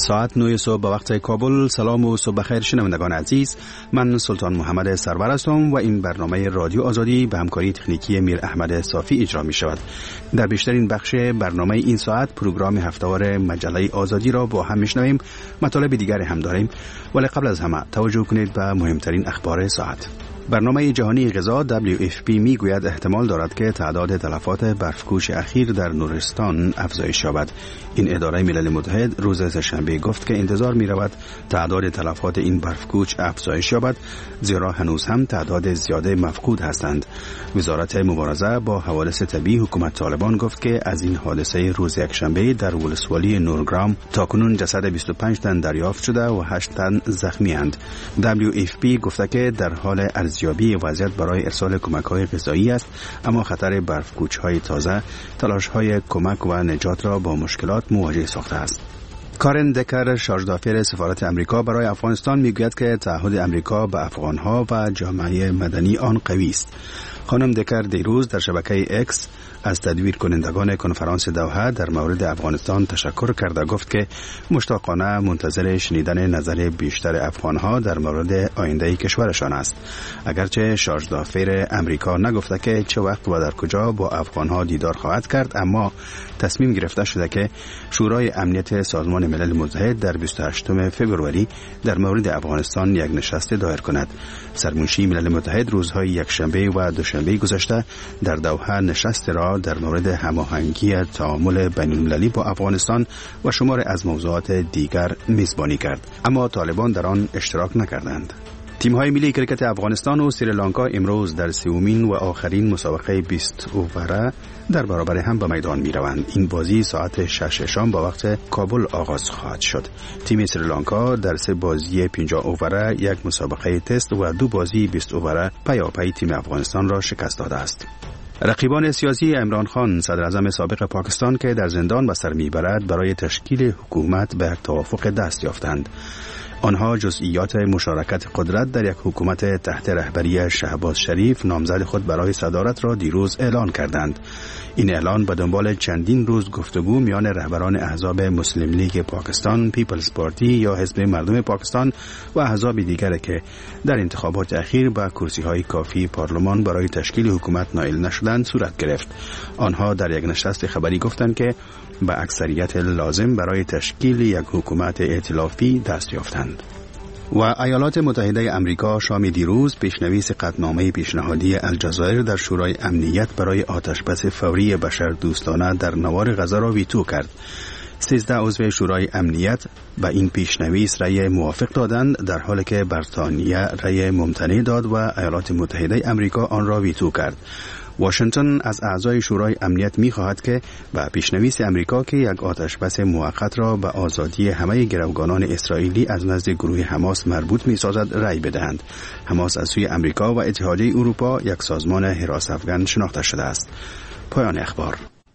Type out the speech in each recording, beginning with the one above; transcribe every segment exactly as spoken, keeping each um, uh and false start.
ساعت نه صبح به وقت کابل. سلام و صبح بخیر شنوندگان عزیز، من سلطان محمد سرور هستم و این برنامه رادیو آزادی به همکاری تکنیکی میر احمد صافی اجرا می شود. در بیشترین بخش برنامه این ساعت پروگرام هفته‌وار مجله آزادی را با هم میشنویم. مطالب دیگری هم داریم، ولی قبل از همه توجه کنید به مهمترین اخبار ساعت. برنامه جهانی غذا دبلیو اف پی می گوید احتمال دارد که تعداد تلفات برفکوش اخیر در نورستان افزایش یابد. این اداره ملل متحد روز سه‌شنبه گفت که انتظار می رود تعداد تلفات این برفکوچ افزایش یابد، زیرا هنوز هم تعداد زیاده مفقود هستند. وزارت مبارزه با حوادث طبیعی حکومت طالبان گفت که از این حادثه روز یکشنبه در ولسوالی نورگرام تاکنون جسد بیست و پنج تن دریافت شده و هشت تن زخمی اند. دبلیو اف پی گفته که در حال ارزیابی وضعیت برای ارسال کمک‌های غذایی است، اما خطر برفکوچ‌های تازه تلاش‌های کمک و نجات را با مشکلات مواجه ساخته است. کارن دکر، شارژدافر سفارت امریکا برای افغانستان، میگوید که تعهد امریکا به افغان‌ها و جامعه مدنی آن قوی است. خانم دکر دیروز در شبکه اکس از تدویر کنندگان کنفرانس دوحه در مورد افغانستان تشکر کرده گفت که مشتاقانه منتظر شنیدن نظر بیشتر افغانها در مورد آینده کشورشان است. اگرچه شارژدافر امریکا نگفته که چه وقت و در کجا با افغانها دیدار خواهد کرد، اما تصمیم گرفته شده که شورای امنیت سازمان ملل متحد در بیست و هشتم فوریه در مورد افغانستان یک نشست دایر کند. سرمنشی ملل متحد روزهای یکشنبه و دوشنبه گذشته در دوحه نشست را در مورد هماهنگی تعامل بین‌المللی با افغانستان و شمار از موضوعات دیگر میزبانی کرد، اما طالبان در آن اشتراک نکردند. تیم‌های ملی کرکت افغانستان و سریلانکا امروز در سومین و آخرین مسابقه بیست اووره در برابر هم به میدان می‌روند. این بازی ساعت شش شام با وقت کابل آغاز خواهد شد. تیم سریلانکا در سه بازی پنجاه اووره، یک مسابقه تست و دو بازی بیست اووره پیاپی تیم افغانستان را شکست داده است. رقیبان سیاسی عمران خان، صدر اعظم سابق پاکستان که در زندان به سر میبرد، برای تشکیل حکومت به توافق دست یافتند. آنها جزئیات مشارکت قدرت در یک حکومت تحت رهبری شهباز شریف نامزد خود برای صدارت را دیروز اعلان کردند. این اعلان به دنبال چندین روز گفتگو میان رهبران احزاب مسلم لیگ پاکستان، پیپلز پارتی یا حزب مردم پاکستان و احزاب دیگر که در انتخابات اخیر با کرسی‌های کافی پارلمان برای تشکیل حکومت نائل نشدند صورت گرفت. آنها در یک نشست خبری گفتند که به اکثریت لازم برای تشکیل یک حکومت ائتلافی دست یافتند. و ایالات متحده امریکا شام دیروز پیشنویس قطعنامه پیشنهادی الجزایر در شورای امنیت برای آتشبس فوری بشردوستانه در نوار غزه را ویتو کرد. سیزده عضو شورای امنیت به این پیشنویس رأی موافق دادند، در حالی که بریتانیا رأی ممتنع داد و ایالات متحده امریکا آن را ویتو کرد. واشنگتن از اعضای شورای امنیت می خواهد که به پیشنویس امریکا که یک آتشبس موقت را به آزادی همه گروگانان اسرائیلی از نزد گروه حماس مربوط می سازد رأی بدهند. حماس از سوی امریکا و اتحادیه اروپا یک سازمان حراس افغان شناخته شده است. پایان اخبار.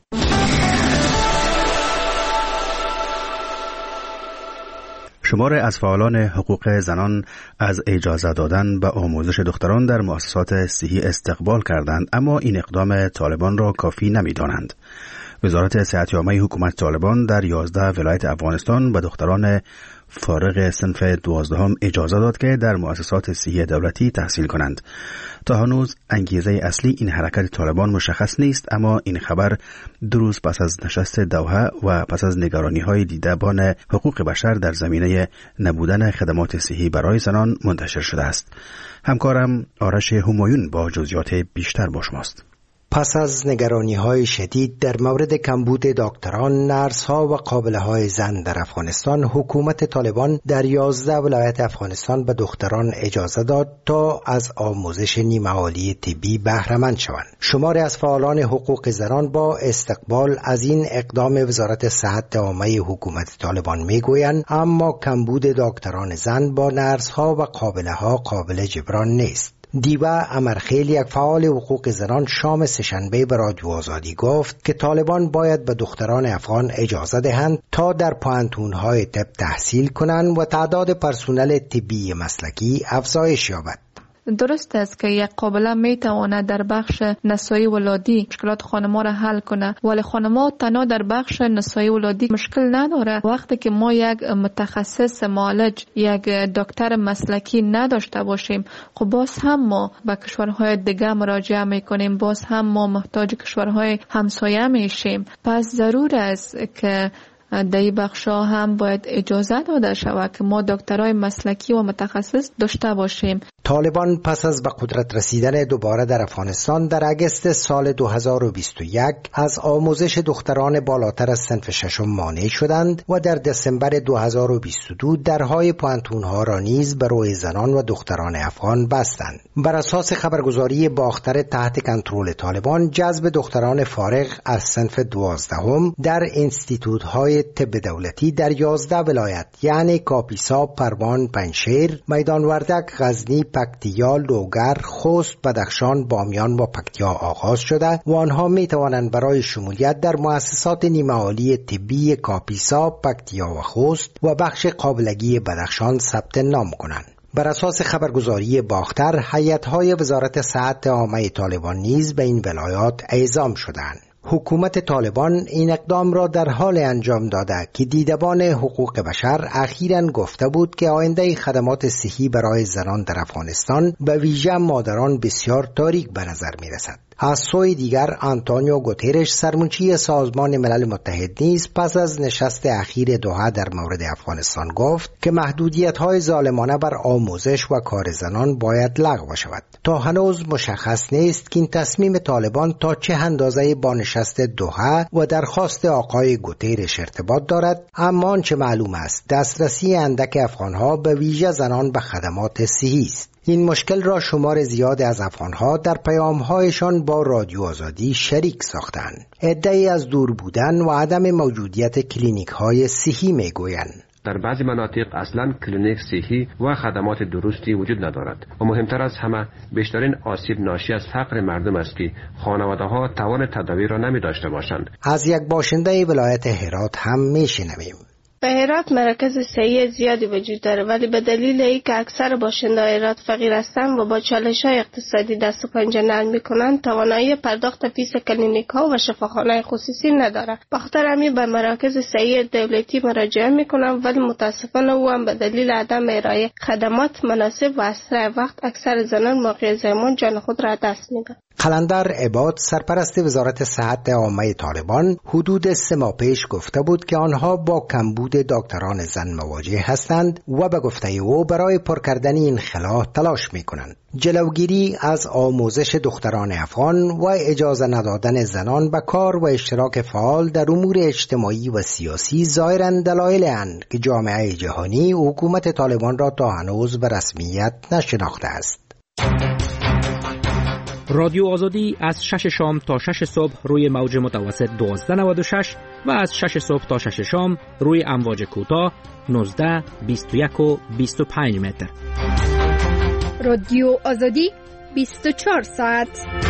شمار از فعالان حقوق زنان از اجازه دادن به آموزش دختران در مؤسسات صحی استقبال کردند، اما این اقدام طالبان را کافی نمی‌دانند. وزارت صحت‌یابی حکومت طالبان در یازده ولایت افغانستان به دختران فارغ صنف دوازدهم اجازه داد که در مؤسسات صحی دولتی تحصیل کنند. تا هنوز انگیزه اصلی این حرکت طالبان مشخص نیست، اما این خبر دو روز پس از نشست دوحه و پس از نگرانی‌های دیدبان حقوق بشر در زمینه نبودن خدمات صحی برای زنان منتشر شده است. همکارم آرش همایون با جزئیات بیشتر با شماست. پس از نگرانی‌های شدید در مورد کمبود دکتران، نرس‌ها و قابله‌های زن در افغانستان، حکومت طالبان در یازده ولایت افغانستان به دختران اجازه داد تا از آموزش نیمه‌عالی طبی بهره مند شوند. شماری از فعالان حقوق زنان با استقبال از این اقدام وزارت صحت عامه حکومت طالبان میگویند اما کمبود دکتران زن با نرس‌ها و قابله‌ها قابل جبران نیست. دیبا امرخیل، یک فعال حقوق زنان، شام سه‌شنبه به رادیو آزادی گفت که طالبان باید به دختران افغان اجازه دهند تا در پوهنتون‌های طب تحصیل کنند و تعداد پرسنل طبی مسلکی افزایش یابد. درست است که یک قابله می تواند در بخش نسایی ولادی مشکلات خانم‌ها را حل کنه، ولی خانم‌ها تنها در بخش نسایی ولادی مشکل نداره. وقتی که ما یک متخصص معالج، یک دکتر مسلکی نداشته باشیم، خب باز هم ما به کشورهای دیگه مراجعه میکنیم، باز هم ما محتاج کشورهای همسایه میشیم. پس ضرور است که در این بخشا هم باید اجازه داده شود که ما دکترای مسلکی و متخصص داشته باشیم. طالبان پس از به قدرت رسیدن دوباره در افغانستان در اگست سال دو هزار و بیست و یک از آموزش دختران بالاتر از صنف ششم مانع شدند و در دسامبر دو هزار و بیست و دو درهای پوانتون‌ها را نیز برای زنان و دختران افغان بستند. بر اساس خبرگزاری باختر تحت کنترل طالبان، جذب دختران فارغ از صنف دوازدهم در انستیتوت‌های طب دولتی در یازده ولایت یعنی کاپیسا، پروان، پنجشیر، میدان وردک، غزنی، پکتیا، لوگر، خوست، بدخشان، بامیان و پکتیا آغاز شده و آنها می توانند برای شمولیت در مؤسسات نیمه عالی طبی کاپیسا، پکتیا و خوست و بخش قابلگی بدخشان ثبت نام کنند. بر اساس خبرگزاری باختر، هیئت‌های وزارت صحت عامه طالبان نیز به این ولایات اعزام شدند. حکومت طالبان این اقدام را در حال انجام داده که دیدبان حقوق بشر اخیراً گفته بود که آینده خدمات صحی برای زنان در افغانستان به ویژه مادران بسیار تاریک به نظر می رسد. از سوی دیگر آنتونیو گوترش سرمنشی سازمان ملل متحد نیز پس از نشست اخیر دوحه در مورد افغانستان گفت که محدودیت‌های ظالمانه بر آموزش و کار زنان باید لغو شود. تا هنوز مشخص نیست که این تصمیم طالبان تا چه اندازه با نشست دوحه و درخواست آقای گوترش ارتباط دارد، اما آنچه معلوم است دسترسی اندک افغان‌ها به ویژه زنان به خدمات صحی است. این مشکل را شمار زیاد از افغان‌ها در پیام‌هایشان با رادیو آزادی شریک ساختند. عده‌ای از دور بودن و عدم موجودیت کلینیک‌های صحی می‌گویند. در بعضی مناطق اصلا کلینیک صحی و خدمات درستی وجود ندارد و مهمتر از همه بیشترین آسیب ناشی از فقر مردم است که خانواده‌ها توان تداوی را نمی داشته باشند. از یک باشنده ولایت هرات هم می‌شنویم. به هرات مراکز صحی زیادی وجود داره، ولی به دلیل اینکه اکثر باشنده‌های هرات فقیر هستند و با چالش‌های اقتصادی دست و پنجه نرم می‌کنند، توانایی پرداخت فیس کلینیک‌ها و شفاخانه‌های خصوصی ندارند. بخاطر همین به مراکز صحی دولتی مراجعه می‌کنند، ولی متأسفانه او هم به دلیل عدم ارائه خدمات مناسب و اسرع وقت اکثر زنان موقع زایمان جان خود را دست می‌دهند. قلندر عباد سرپرست وزارت صحت عامه طالبان حدود سه ماه پیش گفته بود که آنها با کمبود دکتران زن مواجه هستند و به گفته او برای پر کردن این خلا تلاش می کنند. جلوگیری از آموزش دختران افغان و اجازه ندادن زنان به کار و اشتراک فعال در امور اجتماعی و سیاسی ظاهراً دلایل اند که جامعه جهانی حکومت طالبان را تا هنوز به رسمیت نشناخته است. رادیو آزادی از شش شام تا شش صبح روی موج متوسط دوازده نود و شش و از شش صبح تا شش شام روی امواج کوتاه نوزده، بیست و یک و بیست و پنج متر. رادیو آزادی بیست و چهار ساعت.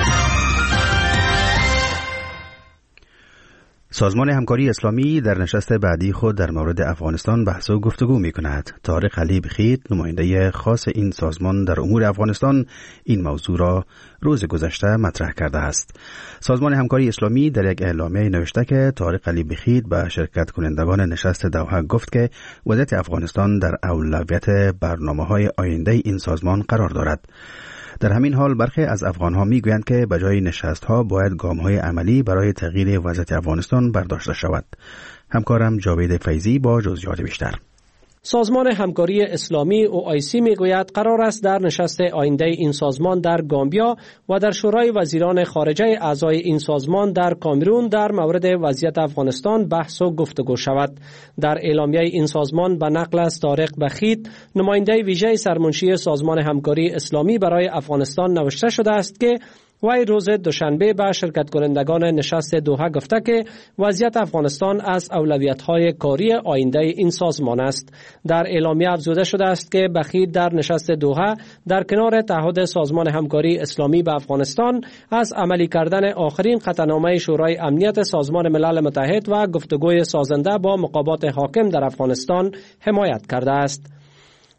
سازمان همکاری اسلامی در نشست بعدی خود در مورد افغانستان بحث و گفتگو می کند. طارق علی بخیت، نماینده خاص این سازمان در امور افغانستان، این موضوع را روز گذشته مطرح کرده است. سازمان همکاری اسلامی در یک اعلامیه نوشته که طارق علی بخیت به شرکت کنندگان نشست دوحه گفت که وضعیت افغانستان در اولویت برنامه‌های آینده این سازمان قرار دارد. در همین حال برخی از افغانها میگویند که به جای نشست‌ها باید گام‌های عملی برای تغییر وضعیت افغانستان برداشته شود. همکارم جاوید فیضی با جزئیات بیشتر. سازمان همکاری اسلامی او آی سی میگوید قرار است در نشست آینده این سازمان در گامبیا و در شورای وزیران خارجه اعضای این سازمان در کامرون در مورد وضعیت افغانستان بحث و گفتگو شود. در اعلامیه این سازمان به نقل از طارق بخیت، نماینده ویژه سرمنشی سازمان همکاری اسلامی برای افغانستان نوشته شده است که وی روز دوشنبه به شرکت کنندگان نشست دوحه گفته که وضعیت افغانستان از اولویت‌های کاری آینده این سازمان است. در اعلامیه افزوده شده است که بخیت در نشست دوحه در کنار تعهد سازمان همکاری اسلامی به افغانستان از عملی کردن آخرین قطعنامه شورای امنیت سازمان ملل متحد و گفتگوی سازنده با مقامات حاکم در افغانستان حمایت کرده است.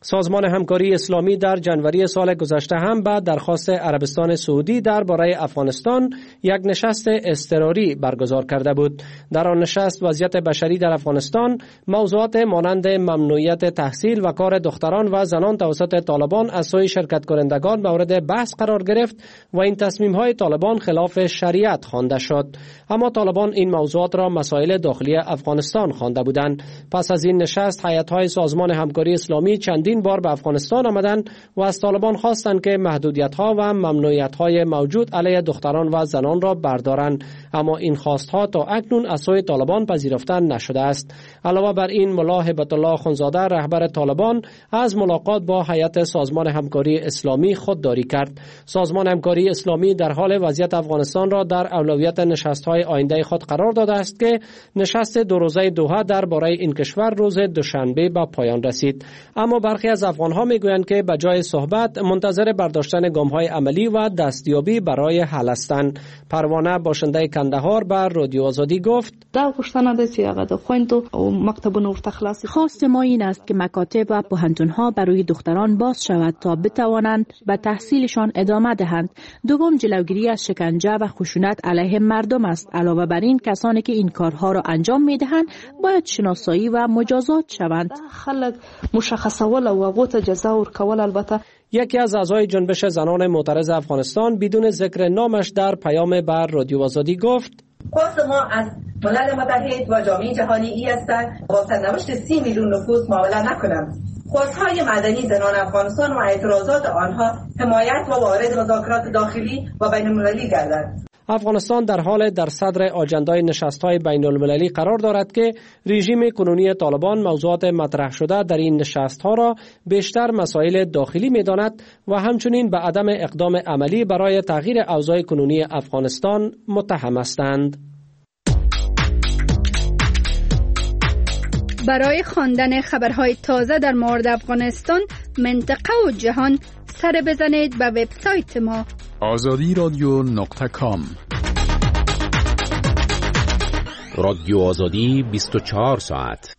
سازمان همکاری اسلامی در جنوری سال گذشته هم به درخواست عربستان سعودی درباره افغانستان یک نشست اضطراری برگزار کرده بود. در آن نشست وضعیت بشری در افغانستان، موضوعات مانند ممنوعیت تحصیل و کار دختران و زنان توسط طالبان از سوی شرکت کنندگان مورد بحث قرار گرفت و این تصمیم‌های طالبان خلاف شریعت خوانده شد. اما طالبان این موضوعات را مسائل داخلی افغانستان خوانده بودند. پس از این نشست هیئت‌های سازمان همکاری اسلامی چندین بار به افغانستان آمدند و از طالبان خواستند که محدودیت‌ها و ممنوعیت‌های موجود علیه دختران و زنان را بردارند، اما این خواست‌ها تا اکنون از سوی طالبان پذیرفته نشده است. علاوه بر این ملا هبت الله اخوندزاده رهبر طالبان از ملاقات با هیئت سازمان همکاری اسلامی خودداری کرد. سازمان همکاری اسلامی در حال وضعیت افغانستان را در اولویت نشست‌های آینده خود قرار داده است که نشست دو روزه دوحه درباره این کشور روز دوشنبه به پایان رسید. اما برخی از افغان‌ها می‌گویند که به جای صحبت منتظر برداشتن گام‌های عملی و دستیابی برای حل هستند. پروانه باشنده کندهار بر رادیو آزادی گفت: خواست ما این است که مکاتب و پوهنتون‌ها برای دختران باز شود تا بتوانند به تحصیلشان ادامه دهند. دوم، جلوگیری از شکنجه و خشونت علیه مردم است. علاوه بر این کسانی که این کارها را انجام می‌دهند باید شناسایی و مجازات شوند. یکی از اعضای جنبش زنان معترض افغانستان بدون ذکر نامش در پیام بر رادیو آزادی گفت: خواست ما از ملل متحد و جامعه جهانی ای است با سرنوشت سی میلیون نفوس معامله نکنند. خواستهای مدنی زنان افغانستان و اعتراضات آنها حمایت و وارد مذاکرات داخلی و بین المللی گردد. افغانستان در حال در صدر آجندای نشست‌های بین المللی قرار دارد که رژیم کنونی طالبان موضوعات مطرح شده در این نشست‌ها را بیشتر مسائل داخلی می‌داند و همچنین به عدم اقدام عملی برای تغییر اوضاع کنونی افغانستان متهم هستند. برای خواندن خبرهای تازه در مورد افغانستان، منطقه و جهان سر بزنید به وبسایت ما آزادی رادیو نقطه کام. رادیو آزادی بیست و چهار ساعت.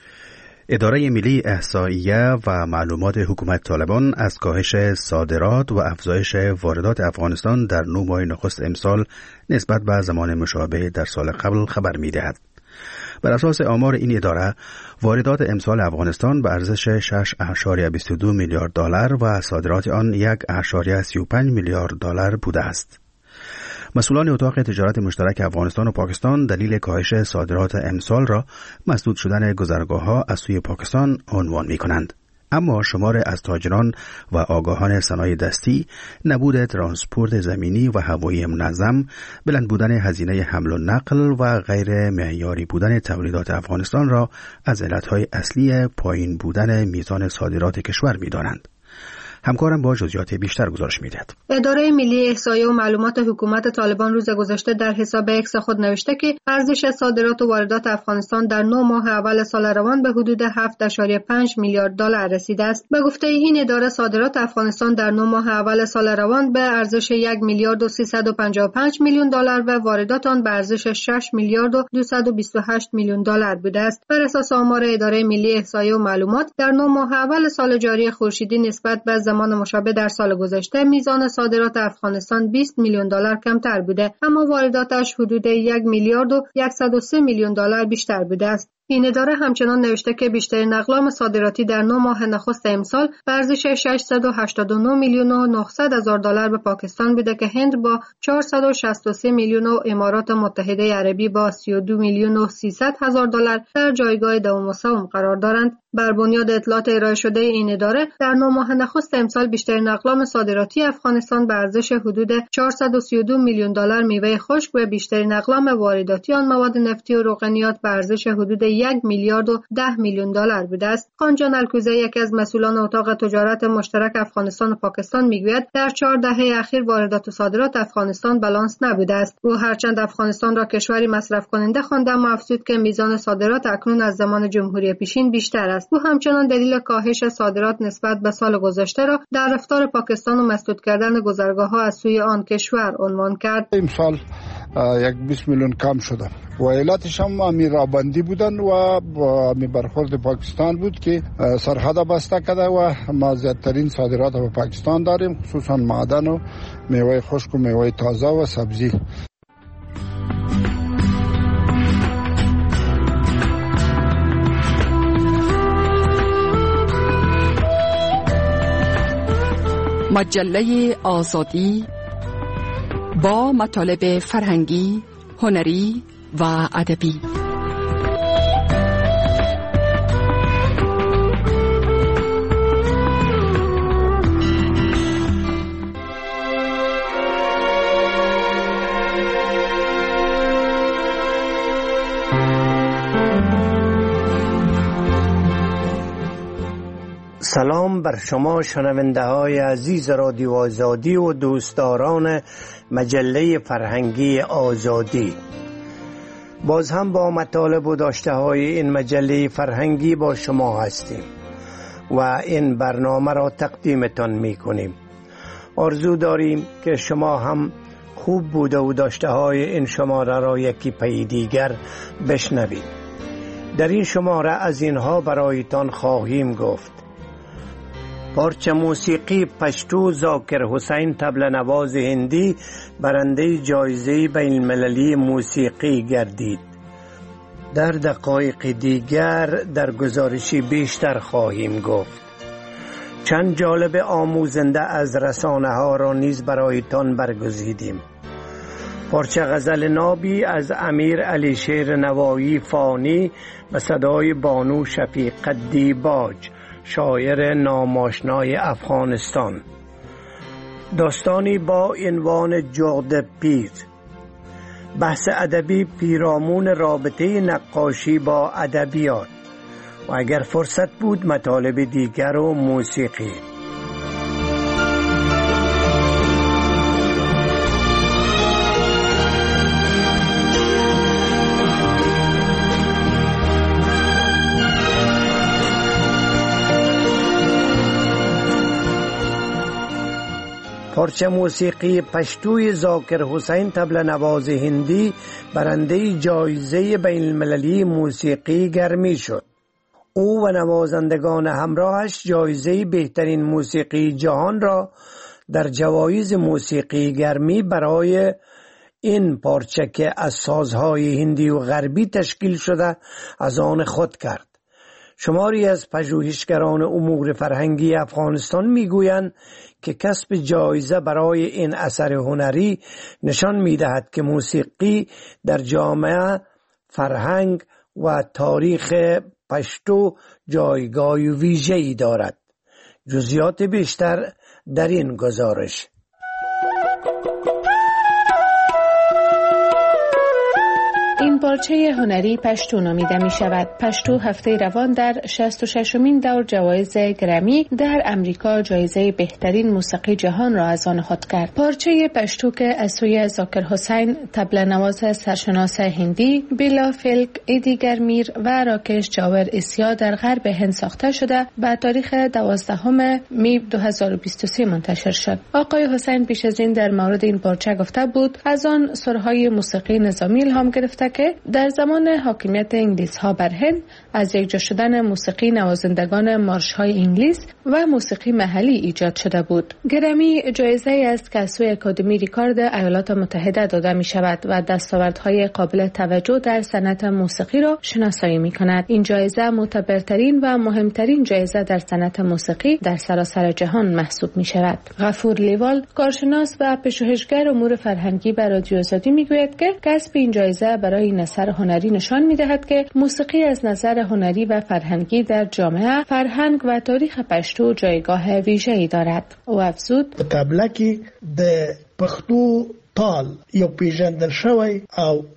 اداره ملی احصائیه و معلومات حکومت طالبان از کاهش صادرات و افزایش واردات افغانستان در نه ماه نخست امسال نسبت به زمان مشابه در سال قبل خبر می‌دهد. بر اساس آمار این اداره، واردات امسال افغانستان به ارزش شش اشاریه بیست و دو میلیارد دلار و صادرات آن یک اشاریه سی و پنج میلیارد دلار بوده است. مسئولان اتاق تجارت مشترک افغانستان و پاکستان دلیل کاهش صادرات امسال را مسدود شدن گذرگاه‌ها از سوی پاکستان عنوان می‌کنند. اما شمار از تاجران و آگاهان صنایع دستی، نبود ترانسپورت زمینی و هوایی منظم، بلند بودن هزینه حمل و نقل و غیر معیاری بودن تولیدات افغانستان را از علتهای اصلی پایین بودن میزان صادرات کشور می‌دانند. همکارم با جزئیات بیشتر گزارش می‌دهد. اداره ملی احصایه و معلومات حکومت طالبان روز گذشته در حساب اکس خود نوشته که ارزش صادرات و واردات افغانستان در نه ماه اول سال روان به حدود هفت اشاریه پنج میلیارد دلار رسیده است. به گفته این اداره، صادرات افغانستان در نه ماه اول سال روان به ارزش یک میلیارد و سیصد و پنجاه و پنج میلیون دلار و واردات آن به ارزش شش میلیارد و دویست و بیست و هشت میلیون دلار بوده است. بر اساس آمار اداره ملی احصایه و معلومات، در نه ماه اول سال جاری خورشیدی نسبت به زمان مشابه در سال گذشته میزان صادرات افغانستان بیست میلیون دلار کمتر بوده، اما وارداتش حدود یک میلیارد و صد و سه میلیون دلار بیشتر بوده است. این اداره همچنان نوشته که بیشترین اقلام صادراتی در نه ماه نخست امسال به ارزش ششصد و هشتاد و نه میلیون و نهصد هزار دلار به پاکستان بوده که هند با چهارصد و شصت و سه میلیون و امارات متحده عربی با سی و دو میلیون و سیصد هزار دلار در جایگاه دوم و سوم قرار دارند. بر بنیاد اطلاعات ارائه شده این اداره، در نه ماه نخست امسال بیشترین اقلام صادراتی افغانستان به ارزش حدود چهارصد و سی و دو میلیون دلار میوه خشک و بیشترین اقلام وارداتی آن مواد نفتی و روغنیات به ارزش حدود یک میلیارد و ده میلیون دلار بوده است. خانجان الکوزه، یکی از مسئولان اتاق تجارت مشترک افغانستان و پاکستان، میگوید در چهار دهه اخیر واردات و صادرات افغانستان بالانس نبوده است. او هرچند افغانستان را کشوری مصرف کننده خوانده، اما افزود که میزان صادرات اکنون از زمان جمهوری پیشین بیشتر است. او همچنان دلیل کاهش صادرات نسبت به سال گذشته را در رفتار پاکستان و مسدود کردن گذرگاه‌ها از سوی آن کشور عنوان کرد. امسال یک بیست میلیون کم شده و علتش هم امیر رابندی بودن و می برخورد پاکستان بود که سرحد بسته کرده و ما زیادترین صادرات به پاکستان داریم، خصوصا معدن و میوه خشک و میوه تازه و سبزی. مجله آزادی با مطالب فرهنگی، هنری و ادبی. سلام بر شما شنونده های عزیز رادیو آزادی و دوستداران مجله فرهنگی آزادی. باز هم با مطالب و داشته های این مجله فرهنگی با شما هستیم و این برنامه را تقدیمتان می کنیم. آرزو داریم که شما هم خوب بوده و داشته های این شماره را یکی پی دیگر بشنوید. در این شماره از اینها برایتان خواهیم گفت: پارچه موسیقی پشتو ذاکر حسین طبل نواز هندی برنده جایزه بین المللی موسیقی گردید. در دقایق دیگر در گزارشی بیشتر خواهیم گفت. چند جالب آموزنده از رسانه ها را نیز برایتان برگزیدیم. پارچه غزل نابی از امیر علی شیر نوایی فانی و صدای بانو شفیقه دیباج، شاعر ناماشنای افغانستان. داستانی با عنوان جغد پیر. بحث ادبی پیرامون رابطه نقاشی با ادبیات و اگر فرصت بود مطالب دیگر و موسیقی. پارچه موسیقی پشتوی ذاکر حسین طبل نواز هندی برنده جایزه بین المللی موسیقی گرمی شد. او و نوازندگان همراهش جایزه بهترین موسیقی جهان را در جوایز موسیقی گرمی برای این پارچه که از سازهای هندی و غربی تشکیل شده از آن خود کرد. شماری از پژوهشگران امور فرهنگی افغانستان میگویند که کسب جایزه برای این اثر هنری نشان می‌دهد که موسیقی در جامعه، فرهنگ و تاریخ پشتو جایگاه ویژه‌ای دارد. جزئیات بیشتر در این گزارش. این پارچه هنری پشتو نامیده می شود. پشتو هفته روان در شصت و ششمین دور جوایز گرمی در امریکا جایزه بهترین موسیقی جهان را از آن خود کرد. پارچه پشتو که از سوی ذاکر حسین طبل نواز سرشناس هندی، بیلا فلک، ایدی گرمیر و راکش جاور اسیا در غرب هند ساخته شده به تاریخ دوازدهم می دو هزار و بیست و سه منتشر شد. آقای حسین پیش از این در مورد این پارچه گفته بود: از آن سرهای موسیقی نظامی الهام گرفته که در زمان حاکمیت انگلیس ها بر هند از یکجا شدن موسیقی نوازندگان مارش های انگلیس و موسیقی محلی ایجاد شده بود. گرمی جایزه است که از سوی اکادمی ریکارد ایالات متحده داده می شود و دستاوردهای قابل توجه در صنعت موسیقی را شناسایی می کند. این جایزه معتبرترین و مهمترین جایزه در صنعت موسیقی در سراسر جهان محسوب می شود. غفور لیوال، کارشناس و پژوهشگر امور فرهنگی بر رادیو آزادی می گوید که کسب این جایزه برای این اثر هنری نشان می دهد که موسیقی از نظر هنری و فرهنگی در جامعه، فرهنگ و تاریخ پشتو جایگاه ویژه‌ای دارد. او افزود: په طبله کې د پښتو تال یو پیژندل شوی او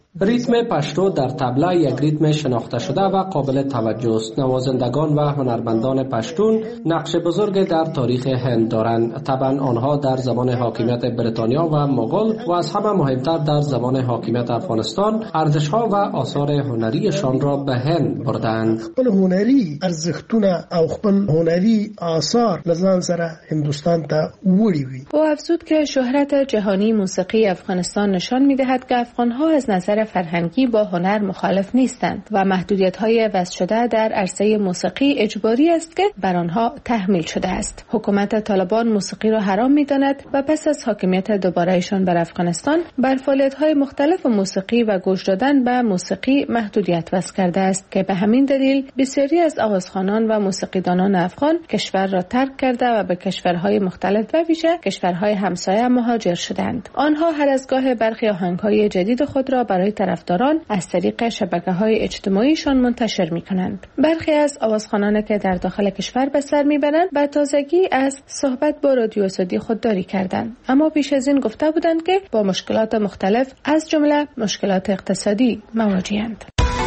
ریتم پشتو در طبله یک ریتم شناخته شده و قابل توجه است. نوازندگان و هنرمندان پشتون نقش بزرگ در تاریخ هند دارند. طبعا آنها در زمان حاکمیت بریتانیا و مغول و از همه مهمتر در زمان حاکمیت افغانستان ارزش‌ها و آثار هنریشان را به هند بردند. خپل هنری ارزښتونه او خپل هنری آثار لزان سره هندوستان ته وړي وي. او افزود که شهرت جهانی موسیقی افغانستان نشان می‌دهد که افغان‌ها از نظر فرهنگی با هنر مخالف نیستند و محدودیت‌های وضع شده در عرصه موسیقی اجباری است که بر آنها تحمیل شده است. حکومت طالبان موسیقی را حرام می‌داند و پس از حاکمیت دوباره‌ایشان بر افغانستان بر فعالیت‌های مختلف موسیقی و گوش دادن به موسیقی محدودیت وضع کرده است که به همین دلیل بسیاری از آوازخوانان و موسیقیدانان افغان کشور را ترک کرده و به کشورهای مختلف و ویژه کشورهای همسایه مهاجر شدند. آنها هر از گاه برخی آهنگ‌های جدید خود را برای طرفداران از طریق شبکه‌های اجتماعیشان منتشر می‌کنند. برخی از آوازخوانان که در داخل کشور به سر می‌برند به تازگی از صحبت با رادیو آزادی خودداری کردند، اما پیش از این گفته بودند که با مشکلات مختلف از جمله مشکلات اقتصادی مواجه‌اند.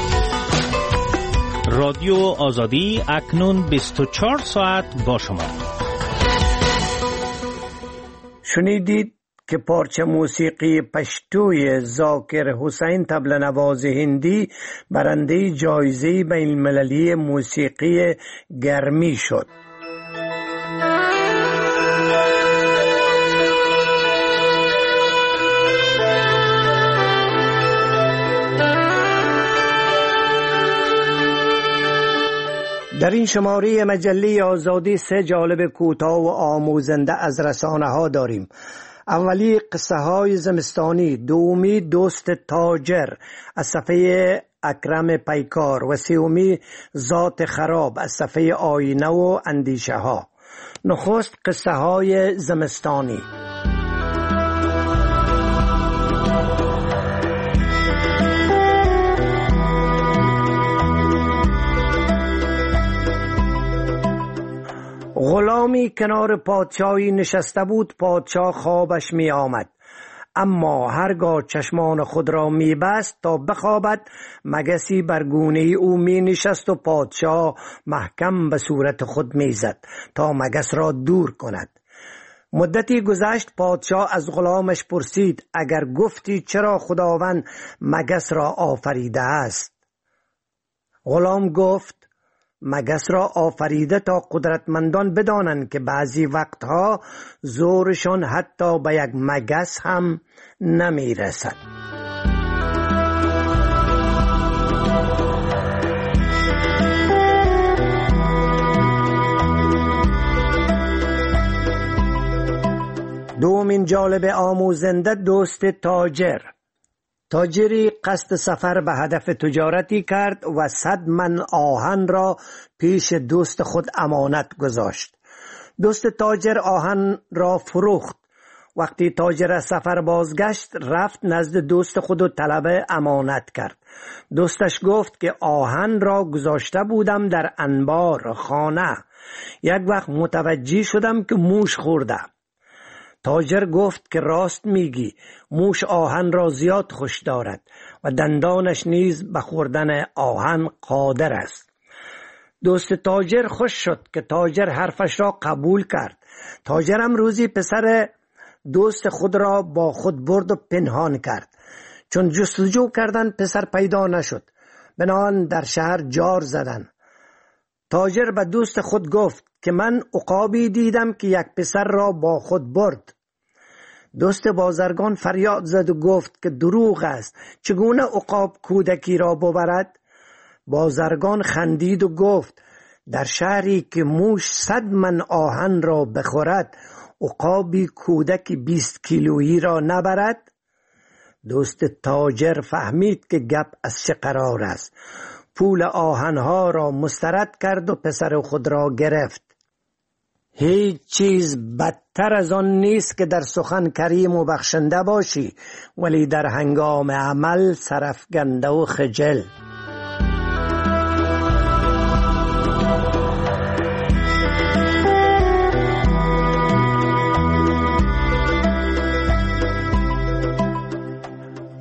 رادیو آزادی اکنون بیست و چهار ساعت با شما. شنیدید که پارچه موسیقی پشتوی ذاکر حسین طبل نواز هندی برنده جایزه بین المللی موسیقی گرمی شد. در این شماره مجله آزادی سه جالب کوتاه و آموزنده از رسانه ها داریم. اولی قصه های زمستانی، دومی دوست تاجر از صفحه اکرم پیکار و سومی ذات خراب از صفحه آینه و اندیشه ها. نخست قصه های زمستانی. غلامی کنار پادشاهی نشسته بود. پادشاه خوابش می آمد، اما هرگاه چشمان خود را می بست تا بخوابد مگسی بر گونه او می نشست و پادشاه محکم به صورت خود می زد تا مگس را دور کند. مدتی گذشت. پادشاه از غلامش پرسید اگر گفتی چرا خداوند مگس را آفریده است؟ غلام گفت مگس را آفریده تا قدرتمندان بدانند که بعضی وقتها زورشان حتی به یک مگس هم نمی رسد. دومین جالب آموزنده دوست تاجر. تاجری قصد سفر به هدف تجارتی کرد و صد من آهن را پیش دوست خود امانت گذاشت. دوست تاجر آهن را فروخت. وقتی تاجر از سفر بازگشت رفت نزد دوست خود و طلب امانت کرد. دوستش گفت که آهن را گذاشته بودم در انبار خانه. یک وقت متوجه شدم که موش خورده. تاجر گفت که راست میگی، موش آهن را زیاد خوش دارد و دندانش نیز به خوردن آهن قادر است. دوست تاجر خوش شد که تاجر حرفش را قبول کرد. تاجرم روزی پسر دوست خود را با خود برد و پنهان کرد. چون جستجو کردن پسر پیدا نشد، بنابراین در شهر جار زدن. تاجر به دوست خود گفت که من عقابی دیدم که یک پسر را با خود برد. دوست بازرگان فریاد زد و گفت که دروغ است، چگونه عقاب کودکی را ببرد؟ بازرگان خندید و گفت در شهری که موش صد من آهن را بخورد عقابی کودکی بیست کیلویی را نبرد؟ دوست تاجر فهمید که گپ از چه قرار است. پول آهنها را مسترد کرد و پسر خود را گرفت. هیچ چیز بدتر از آن نیست که در سخن کریم و بخشنده باشی ولی در هنگام عمل سرفگنده و خجل.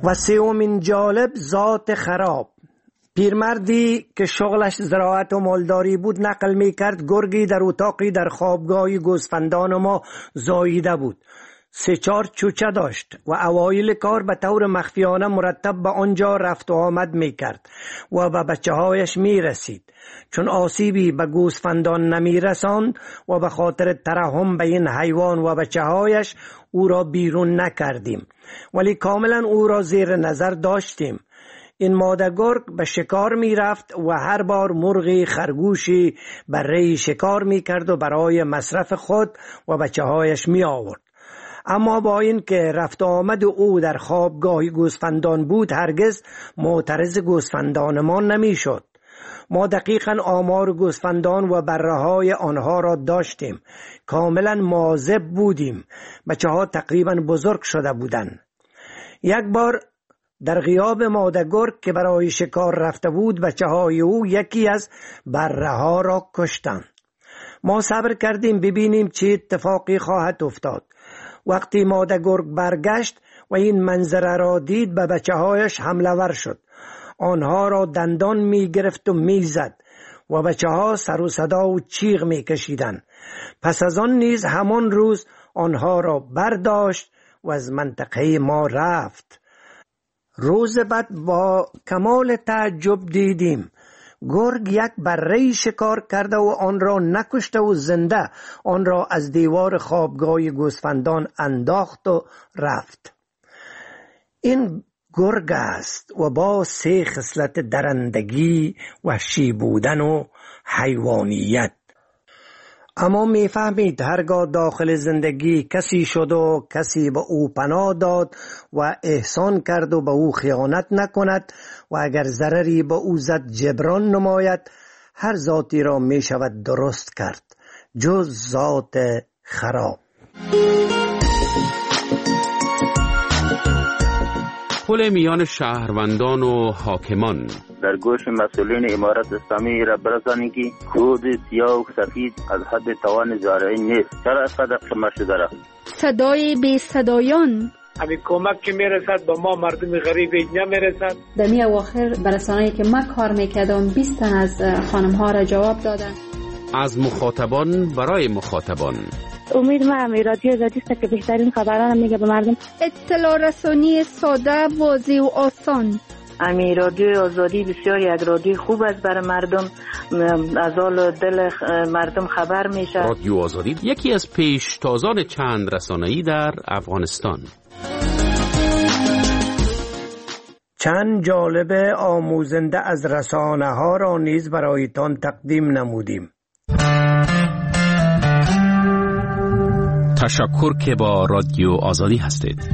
و سومین جالب ذات خراب. پیرمردی که شغلش زراعت و مالداری بود نقل می کرد گرگی در اتاقی در خوابگاهی گوسفندان ما زاییده بود. سه چار چوچه داشت و اوایل کار به طور مخفیانه مرتب به آنجا رفت و آمد می کرد و به بچه هایش می رسید. چون آسیبی به گوسفندان نمی رساند و به خاطر ترحم به این حیوان و بچه هایش او را بیرون نکردیم، ولی کاملا او را زیر نظر داشتیم. این ماده گرگ به شکار می رفت و هر بار مرغی خرگوشی برای شکار می کرد و برای مصرف خود و بچه هایش می آورد. اما با این که رفت آمد او در خوابگاه گوسفندان بود هرگز معترض گوسفندان ما نمی شد. ما دقیقاً آمار گوسفندان و بره های آنها را داشتیم. کاملا مواظب بودیم. بچه ها تقریباً بزرگ شده بودند. یک بار در غیاب ماده گرگ که برای شکار رفته بود بچه های او یکی از بره ها را کشتند. ما صبر کردیم ببینیم چه اتفاقی خواهد افتاد. وقتی ماده گرگ برگشت و این منظره را دید به بچه هایش حمله ور شد. آنها را دندان می گرفت و می زد و بچه ها سر و صدا و چیغ می کشیدن. پس از آن نیز همان روز آنها را برداشت و از منطقه ما رفت. روز بعد با کمال تعجب دیدیم گرگ یک بره شکار کرده و آن را نکشته و زنده آن را از دیوار خوابگاه گوسفندان انداخت و رفت. این گرگ است و با سه خصلت درندگی، وحشی بودن و حیوانیت. اما میفهمید هرگاه داخل زندگی کسی شد و کسی به او پناه داد و احسان کرد و به او خیانت نکند و اگر ضرری به او زد جبران نماید، هر ذاتی را می شود درست کرد جز ذات خراب. پل میان شهروندان و حاکمان در گوش مسئولین امارت اسلامی را برسانی که کود سیاه و سفید از حد توان زارعی نیست. چرا اینقدر قیمت شده را؟ صدای بی صدایان همین کمک که میرسد به ما مردم غریب نمیرسد. در می اواخر برسانه‌ای که من کار میکردم بیست تن از خانم ها را جواب دادن. از مخاطبان برای مخاطبان. امید ما امی رادیو آزادی است که بهترین خبران میگه به مردم. اطلاع رسانی ساده، واضح و آسان. امی رادیو آزادی بسیار یک رادیو خوب است برای مردم، از حال دل مردم خبر میشه. رادیو آزادی یکی از پیشتازان چند رسانه‌ای در افغانستان. چند جالب آموزنده از رسانه ها را نیز برایتان تقدیم نمودیم. تشکر که با رادیو آزادی هستید.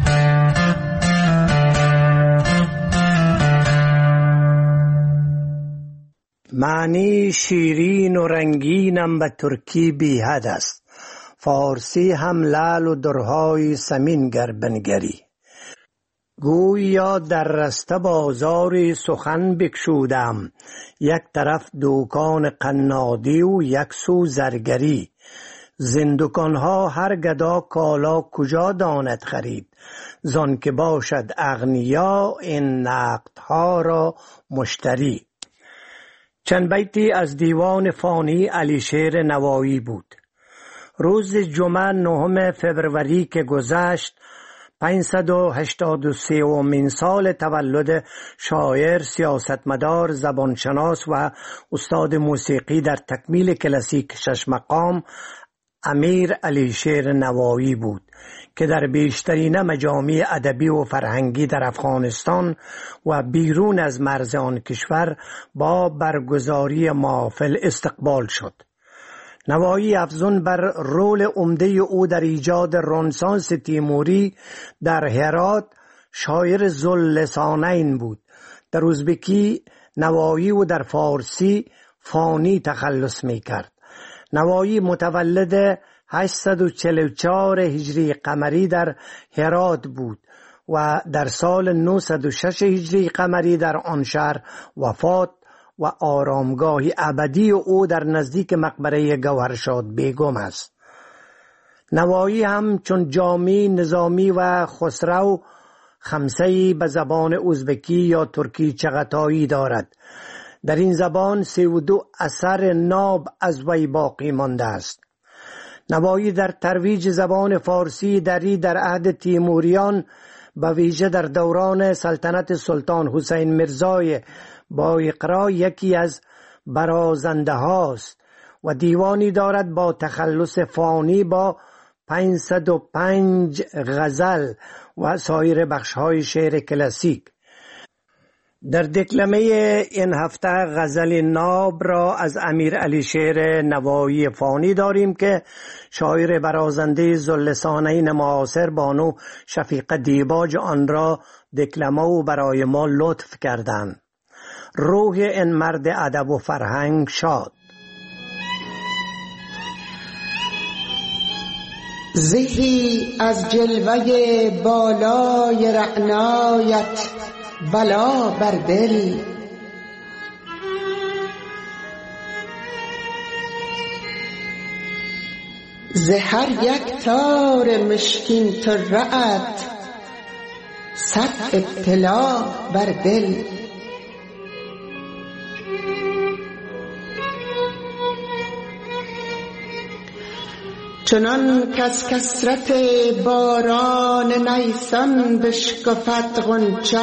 معنی شیرین و رنگینم به ترکی بی حد است، فارسی هم لعل و درهای سمین گر بنگری. گویا در رسته بازاری سخن بکشودم، یک طرف دوکان قنادی و یک سو زرگری. زندگانها هر گدا کالا کجا داند خرید، زان که باشد اغنیا این نقدها را مشتری. چند بیتی از دیوان فانی علیشیر نوایی بود. روز جمعه نهم فبروری که گذشت، پانصد و هشتاد و سومین سال تولد شاعر، سیاستمدار، زبانشناس و استاد موسیقی در تکمیل کلاسیک شش مقام امیر علیشیر نوایی بود که در بیشترین مجامع ادبی و فرهنگی در افغانستان و بیرون از مرز آن کشور با برگزاری محافل استقبال شد. نوایی افزون بر رول عمده او در ایجاد رنسانس تیموری در هرات شاعر ذواللسانین بود. در ازبکی نوایی و در فارسی فانی تخلص می کرد. نوایی متولد هشتصد و چهل و چهار هجری قمری در هرات بود و در سال نهصد و شش هجری قمری در آن شهر وفات و آرامگاهی ابدی او در نزدیک مقبره گوهرشاد بیگم است. نوایی هم چون جامی، نظامی و خسرو خمسه‌ای به زبان ازبکی یا ترکی چغتایی دارد. در این زبان سی و دو اثر ناب از وی باقی مانده است. نوایی در ترویج زبان فارسی دری در عهد تیموریان به ویژه در دوران سلطنت سلطان حسین میرزای با اقرا یکی از برازنده هاست و دیوانی دارد با تخلص فانی با پانصد و پنج غزل و سایر بخش‌های شعر کلاسیک. در دکلمه این هفته غزل ناب را از امیر علی شیر نوایی فانی داریم که شاعر برازنده ذواللسانین معاصر بانو شفیقه دیباج آن را دکلمه و برای ما لطف کردند. روح این مرد ادب و فرهنگ شاد. زهی از جلوه بالای رعنایت بلا بر دل، ز هر یک تار مشکین طره‌ات صد ابتلا بر دل. چنان کز کثرت باران نیسان بشکفد غنچه،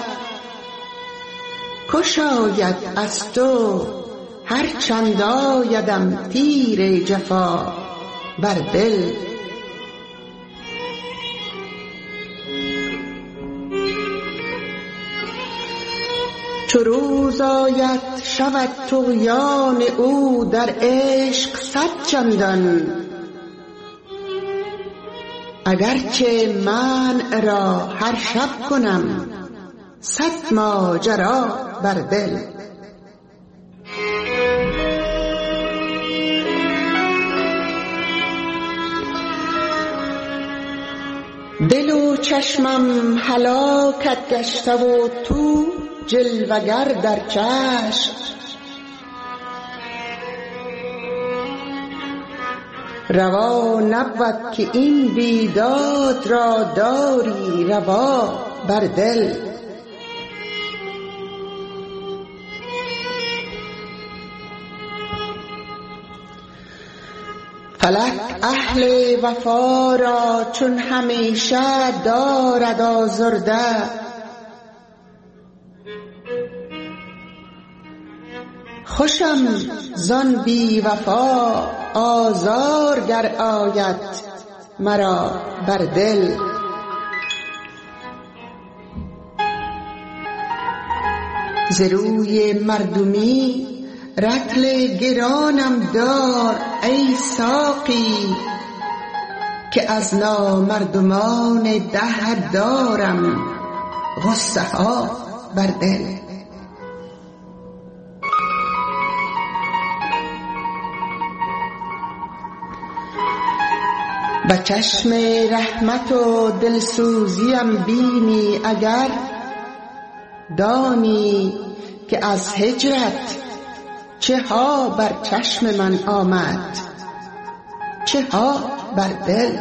خوش آید از تو هر چند آیدم تیر جفا بر دل. چو روز آید شود طغیان او در عشق صد چندان، اگرچه منع را هر شب کنم صد ماجرا بر دل. دل و چشمم هلاکت گشته و تو جلوگر در چشم، روا نبود که این بیداد را داری روا بر دل. فلک اهل وفا را چون همیشه دارد آزرده، خوشم زان بی وفا آزار گر آید مرا بر دل. ز روی مردمی رطل گرانم دار ای ساقی، که از نامردمان ده دارم غصه ها بر دل. به چشم رحمت و دلسوزیم بینی اگر، دانی که از هجرت چه ها بر چشم من آمد چه ها بر دل.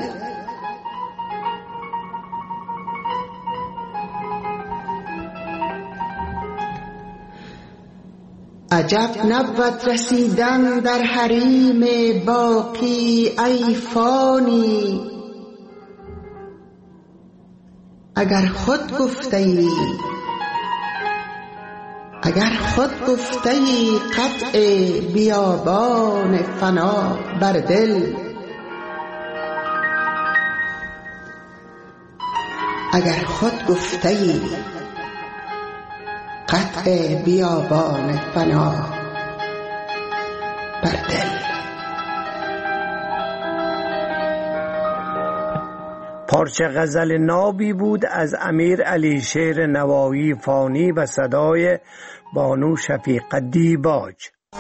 عجب نبود رسیدن در حریم باقی ای فانی، اگر خود گفته ای اگر خود گفته ای قطع بیابان فنا بر دل. اگر خود گفته ای قطع بیابان فنا بر دل. پارچه غزل نابی بود از امیر علی شیر نوایی فانی و صدای بانو شفیقه دیباج.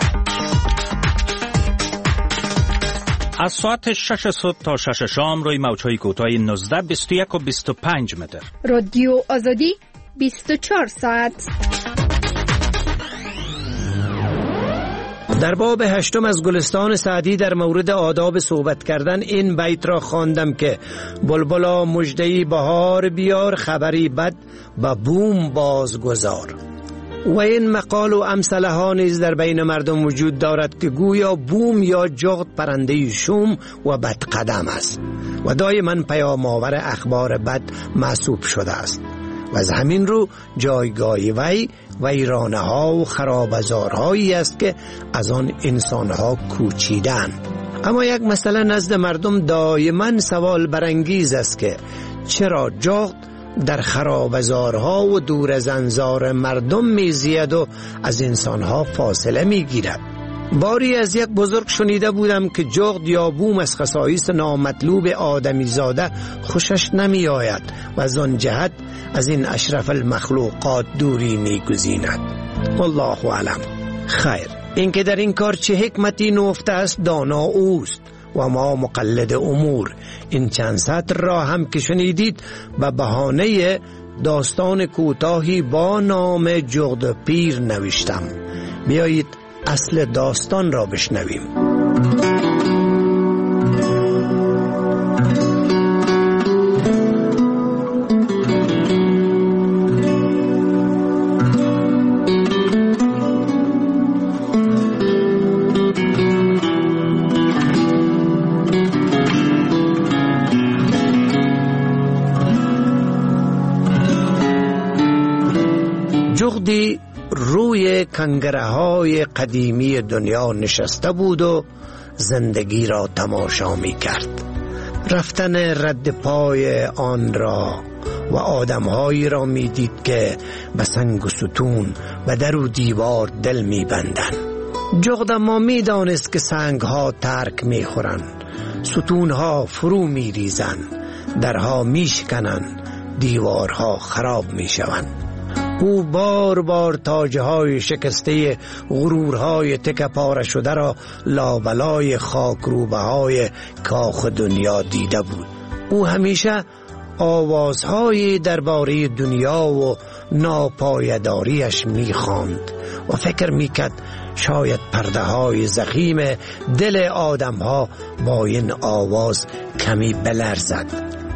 از ساعت شش صبح تا شش شام روی موج‌های کوتاه نوزده، بیست و یک و بیست و پنج متر. رادیو آزادی بیست و چهار ساعت. در باب هشتم از گلستان سعدی در مورد آداب صحبت کردن این بیت را خواندم که بلبلا مژده‌ای بهار بیار، خبری بد به بوم بازگذار. و این مقال و امثله ها نیز در بین مردم وجود دارد که گویا بوم یا جغد پرنده شوم و بدقدم است و دائما پیام آور اخبار بد محسوب شده است و از همین رو جایگاه وی ویرانه ها و خرابزارهایی است که از آن انسان ها کوچیدند. اما یک مسئله نزد مردم دائما سوال برانگیز است که چرا جغد در خرابزارها و دور از انظار مردم میزید و از انسانها فاصله میگیرد. باری از یک بزرگ شنیده بودم که جغد یا بوم از خصایص نامطلوب آدمی زاده خوشش نمی آید و از آن جهت از این اشرف المخلوقات دوری می گزیند. والله اعلم. خیر، اینکه در این کار چه حکمتی نهفته است دانا اوست و ما مقلد امور. این چند سطر را هم که شنیدید به بهانه داستان کوتاهی با نام جغد پیر نوشتم. بیایید اصل داستان را بشنویم. جغدی روی کنگره های قدیمی دنیا نشسته بود و زندگی را تماشا می کرد. رفتن رد پای آن را و آدمهایی را می دید که به سنگ و ستون و در و دیوار دل می بندن. جغد اما می دانست که سنگ ها ترک می خورن، ستون ها فرو می ریزن، درها می شکنن، دیوارها خراب می شون. او بار بار تاجه های شکسته غرورهای تکه پاره شده را لابلای خاکروبه های کاخ دنیا دیده بود. او همیشه آوازهای درباره دنیا و ناپایداریش میخواند و فکر میکرد شاید پرده های زخیم دل آدم ها با این آواز کمی بلرزد.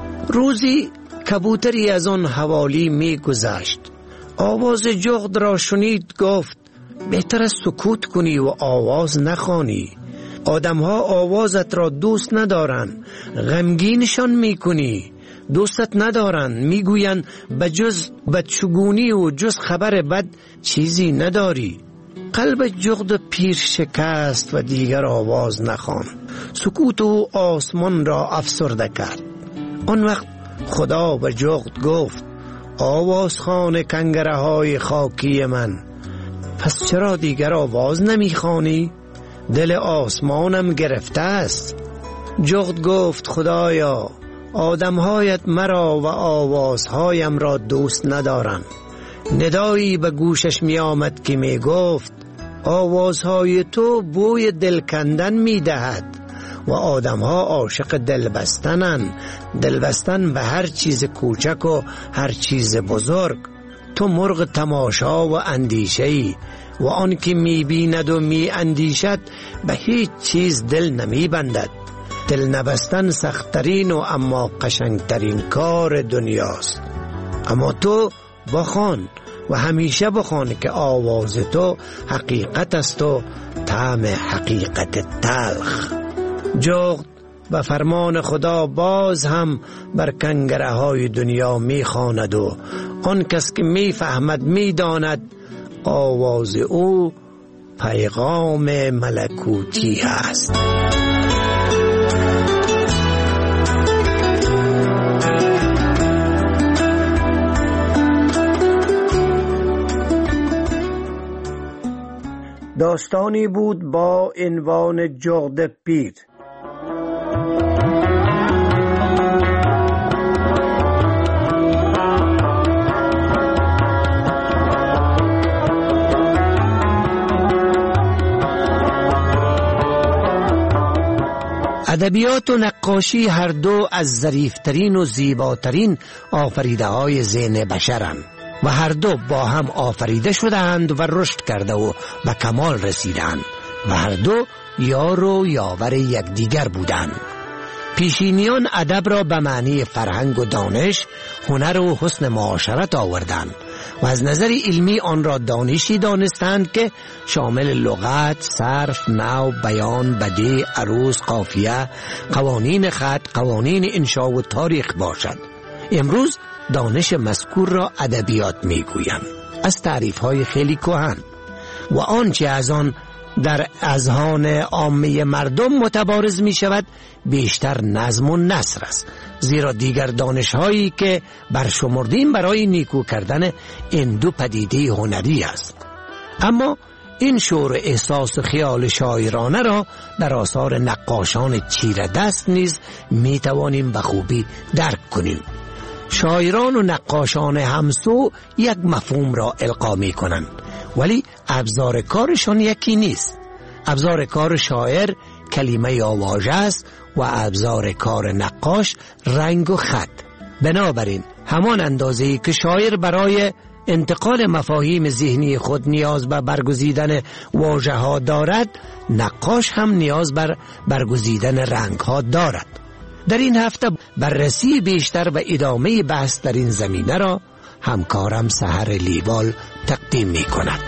روزی کبوتری از آن حوالی میگذشت. آواز جغد را شنید، گفت بهتر است سکوت کنی و آواز نخوانی. آدمها آوازت را دوست ندارن، غمگینشان میکنی. دوستت ندارن، میگوین بجز بدشگونی و جز خبر بد چیزی نداری. قلب جغد پیر شکست و دیگر آواز نخوان. سکوت و آسمان را افسرده کرد. آن وقت خدا به جغد گفت آوازخوان کنگره های خاکی من، پس چرا دیگر آواز نمیخوانی؟ دل آسمانم گرفته است. جغد گفت خدایا آدمهایت مرا و آوازهایم را دوست ندارم. ندایی به گوشش می آمد که می گفت آوازهای تو بوی دل کندن می دهد و آدمها عاشق دل بستنن، دل بستن به هر چیز کوچک و هر چیز بزرگ. تو مرغ تماشا و اندیشه‌ای و آن که می بیند و می اندیشد به هیچ چیز دل نمی بندد. دل نبستن سختترین و اما قشنگترین کار دنیاست. اما تو بخوان و همیشه بخوان که آواز تو حقیقت است و طعم حقیقت تلخ. جغد به فرمان خدا باز هم بر کنگره های دنیا می خواند و آن کس که می فهمد می داند آواز او پیغام ملکوتی است. داستانی بود با عنوان جغد پیر. ادبیات و نقاشی هر دو از ظریفترین و زیباترین آفریده های ذهن بشرند و هر دو با هم آفریده شدند و رشد کرده و به کمال رسیدند. و هر دو یار و یاور یکدیگر بودند. پیشینیان ادب را به معنی فرهنگ و دانش، هنر و حسن معاشرت آوردند و از نظر علمی آن را دانشی دانستند که شامل لغت، صرف، نحو، بیان، بدیع، عروض، قافیه، قوانین خط، قوانین انشاء و تاریخ باشد. امروز دانش مذکور را ادبیات میگویند، از تعریف‌های خیلی کهن، و آنچه از آن در اذهان عامه مردم متبارز می شود بیشتر نظم و نثر است، زیرا دیگر دانش‌هایی که برشمردیم برای نیکو کردن این دو پدیده هنری است. اما این شعور و احساس و خیال شاعرانه را در آثار نقاشان چیره دست نیز می توانیم به خوبی درک کنیم. شاعران و نقاشان همسو یک مفهوم را القا می کنند، ولی ابزار کارشان یکی نیست. ابزار کار شاعر کلمه یا واژه است و ابزار کار نقاش رنگ و خط. بنابراین همان اندازه‌ای که شاعر برای انتقال مفاهیم ذهنی خود نیاز به برگزیدن واژه ها دارد، نقاش هم نیاز بر برگزیدن رنگ ها دارد. در این هفته بررسی بیشتر و ادامه بحث در این زمینه را همکارم سحر لیوال تقدیم می کند.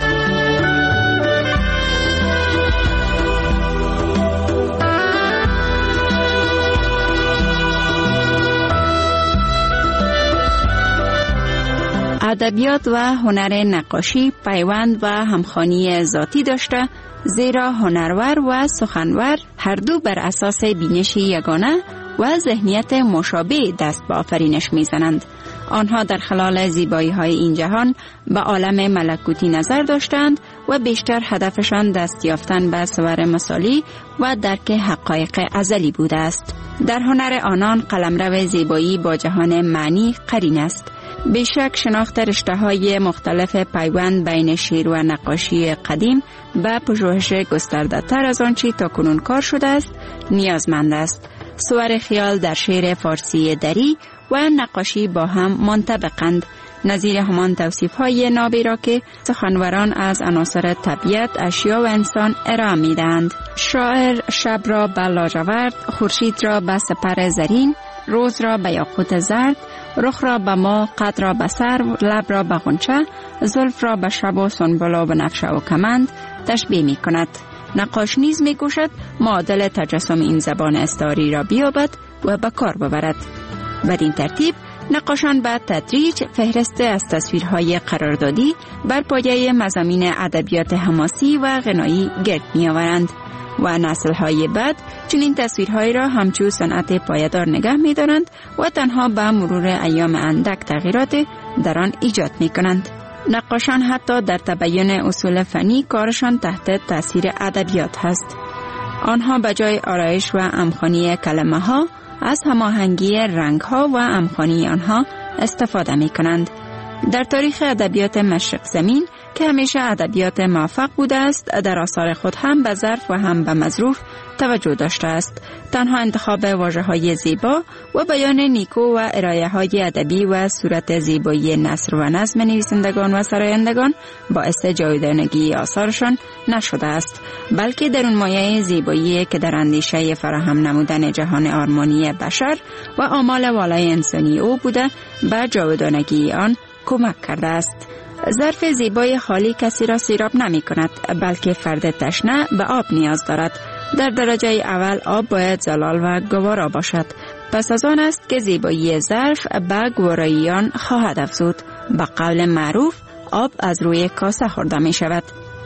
ادبیات و هنر نقاشی پیوند و همخوانی ذاتی داشته، زیرا هنرور و سخنور هر دو بر اساس بینش یگانه و ذهنیت مشابه دست به آفرینش میزنند. آنها در خلال زیبایی های این جهان به عالم ملکوتی نظر داشتند و بیشتر هدفشان دست یافتن به صور مثالی و درک حقایق ازلی بوده است. در هنر آنان قلمرو زیبایی با جهان معنی قرین است. بیشک شناخت رشته‌های مختلف پیوند بین شعر و نقاشی قدیم به پژوهش گسترده‌تر از آنچه تاکنون کار شده است نیازمند است. صور خیال در شعر فارسی دری و نقاشی با هم منطبقند، نظیر همان توصیف‌های نابی را که سخنوران از عناصر طبیعت، اشیا و انسان ارائه می‌دهند. شاعر شب را به لاجورد، خورشید را به سپر زرین، روز را به یاقوت زرد، رخ را به ما، قد را به سرو، لب را به غنچه، زلف را به شب و سنبل و بنفشه و کمند تشبیه می کند. نقاش نیز می کوشد معادل تجسم این زبان استعاری را بیابد و به کار ببرد. بدین ترتیب نقاشان به تدریج فهرست از تصویرهای قراردادی بر پایه مضامین ادبیات حماسی و غنایی گرد می آورند و نسل‌های بعد چنین تصویرهایی را همچون صنعت پایدار نگه می‌دارند و تنها به مرور ایام اندک تغییرات در آن ایجاد می‌کنند. نقاشان حتی در تبیین اصول فنی کارشان تحت تاثیر ادبیات هست. آنها به جای آرایش و امخانی کلمه‌ها از هماهنگی رنگ‌ها و امخانی آنها استفاده می‌کنند. در تاریخ ادبیات مشرق زمین که همیشه ادبیات موفق بوده است، در آثار خود هم به ظرف و هم به مظروف توجه داشته است. تنها انتخاب واژه‌های زیبا و بیان نیکو و ارائه‌های ادبی و صورت زیبایی نثر و نظم نویسندگان و سرایندگان باعث جاودانگی آثارشان نشده است، بلکه در اون مایه زیبایی که در اندیشه فراهم نمودن جهان آرمانی بشر و آمال والای انسانی او بوده به جاودانگی آن کمک کرده است. ظرف زیبای خالی کسی را سیراب نمی کند، بلکه فرد تشنه به آب نیاز دارد. در درجه اول آب باید زلال و گوارا باشد. پس از آن است که زیبایی ظرف به گواراییان خواهد افزود. به قول معروف آب از روی کاسه خورده می شود.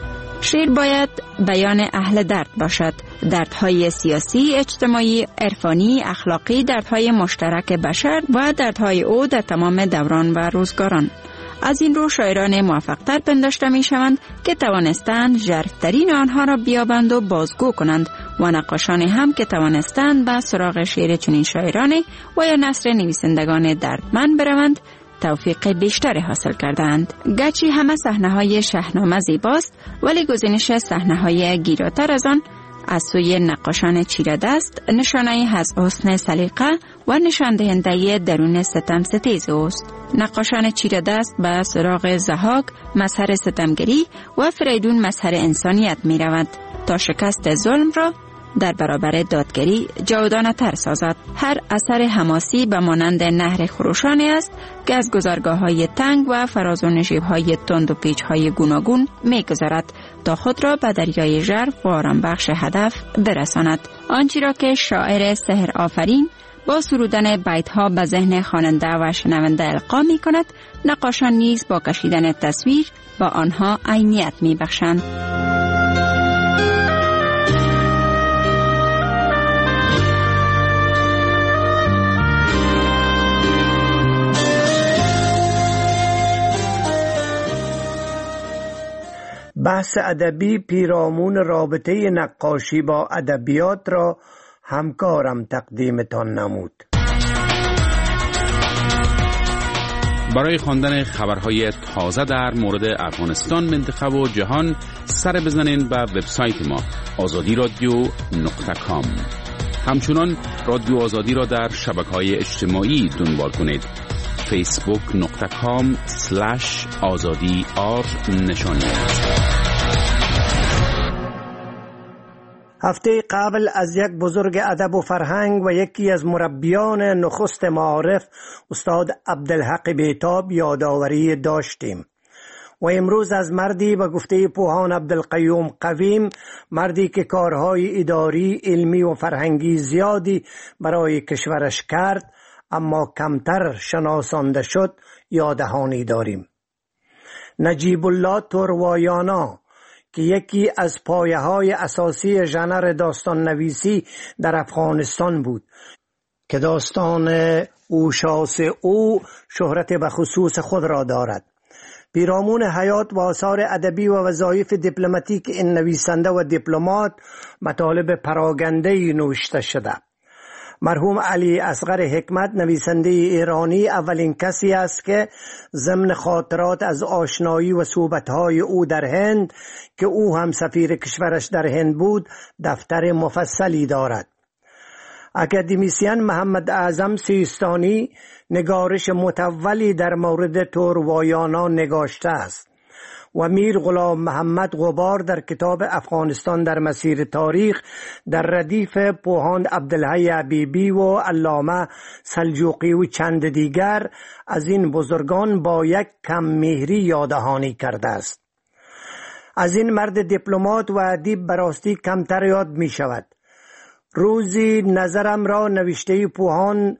شعر باید بیان اهل درد باشد. دردهای سیاسی، اجتماعی، عرفانی، اخلاقی، دردهای مشترک بشر و دردهای او در تمام دوران و روزگاران. از این رو شاعران موفق‌تر پنداشته می شوند که توانستند ژرف‌ترین آنها را بیابند و بازگو کنند و نقاشان هم که توانستند به سراغ شعر چنین شاعرانی و یا نثر نویسندگان دردمند بروند توفیق بیشتری حاصل کردند. گرچه همه صحنه‌های شاهنامه زیباست، ولی گزینش صحنه‌های گیراتر از آن از سوی نقاشان چیره دست نشانه از حسن سلیقه و نشان دهنده درون ستم ستیز اوست. نقاشان چیره دست به سراغ ضحاک مظهر ستمگری و فریدون مظهر انسانیت می رود. تا شکست ظلم را در برابر دادگری جاودانه تر سازد. هر اثر حماسی به مانند نهر خروشانی است که از گذرگاه های تنگ و فراز و نشیب های تند و پیچ های گوناگون می گذرد تا خود را به دریای ژرف و آرام بخش هدف برساند. آنچه را که شاعر سحر آفرین با سرودن بیت ها به ذهن خواننده و شنونده القا می کند، نقاشان نیز با کشیدن تصویر با آنها عینیت می بخشند. بحث ادبی پیرامون رابطه نقاشی با ادبیات را همکارم تقدیمتان نمود. برای خواندن خبرهای تازه در مورد افغانستان، منطقه و جهان سر بزنین به وبسایت ما آزادی رادیو نقطه کام. همچنان رادیو آزادی را در شبکه‌های اجتماعی دنبال کنید. فیسبوک نقطه کام سلش آزادی آر نشانی. هفته قبل از یک بزرگ ادب و فرهنگ و یکی از مربیان نخست معارف استاد عبدالحق بیتاب یادآوری داشتیم و امروز از مردی به گفته پوهان عبدالقیوم قویم، مردی که کارهای اداری، علمی و فرهنگی زیادی برای کشورش کرد اما کمتر شناسانده شد، یادهانی داریم. نجیب الله توروایانا که یکی از پایه های اساسی ژانر داستان نویسی در افغانستان بود که داستان اوشاس او شهرت به خصوص خود را دارد. پیرامون حیات و آثار ادبی و وظایف دیپلماتیک این نویسنده و دیپلمات مطالب پراگنده‌ای نوشته شده. مرحوم علی اصغر حکمت نویسنده ایرانی اولین کسی است که ضمن خاطرات از آشنایی و صحبت‌های او در هند که او هم سفیر کشورش در هند بود دفتر مفصلی دارد. اکادمیسین محمد اعظم سیستانی نگارش متولی در مورد توروایانا نگاشته است و میر غلام محمد غبار در کتاب افغانستان در مسیر تاریخ در ردیف پوهان عبدالحی حبیبی و علامه سلجوقی و چند دیگر از این بزرگان با یک کم مهری یادهانی کرده است. از این مرد دیپلمات و ادیب براستی کمتر یاد می شود. روزی نظرم را نوشته پوهان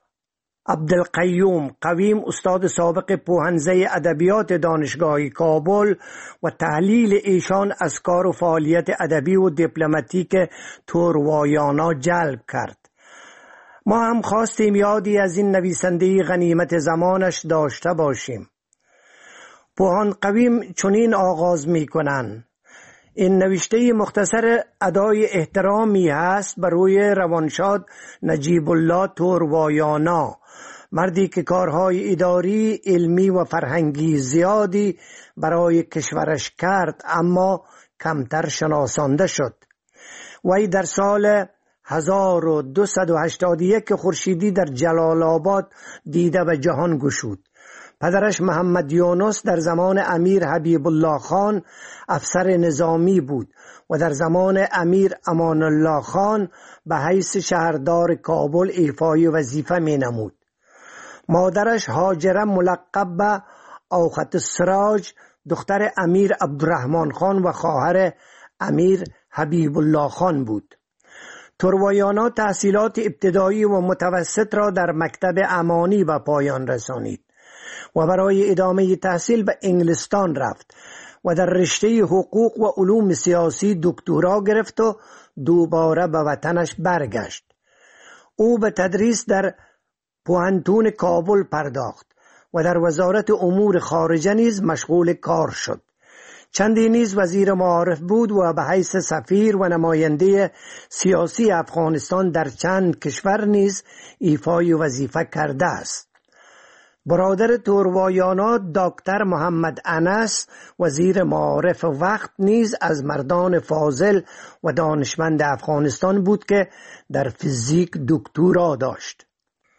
عبدالقیوم قویم استاد سابق پوهنزه ادبیات دانشگاه کابل و تحلیل ایشان از کار و فعالیت ادبی و دیپلماتیک توروایانا جلب کرد. ما هم خواستیم یادی از این نویسنده غنیمت زمانش داشته باشیم. پوهان قویم چنین آغاز می کنند: این نوشته مختصر ادای احترامی هست بر روی روانشاد نجیب الله توروایانا، مردی که کارهای اداری، علمی و فرهنگی زیادی برای کشورش کرد اما کمتر شناسانده شد. وی در سال هزار و دویست و هشتاد و یک خورشیدی در جلال آباد دیده و جهان گشود. پدرش محمد یونس در زمان امیر حبیب الله خان افسر نظامی بود و در زمان امیر امان الله خان به حیث شهردار کابل ایفای وظیفه می نمود. مادرش هاجره ملقب به اوخت السراج دختر امیر عبدالرحمن خان و خواهر امیر حبیب الله خان بود. توروایانا تحصیلات ابتدایی و متوسط را در مکتب امانی به پایان رسانید و برای ادامه تحصیل به انگلستان رفت و در رشته حقوق و علوم سیاسی دکترا گرفت و دوباره به وطنش برگشت. او به تدریس در پوهنتون کابل پرداخت و در وزارت امور خارجه نیز مشغول کار شد. چندی نیز وزیر معارف بود و به حیث سفیر و نماینده سیاسی افغانستان در چند کشور نیز ایفای وظیفه کرده است. برادر توروایانا دکتر محمد انس وزیر معارف وقت نیز از مردان فاضل و دانشمند افغانستان بود که در فیزیک دکترا داشت.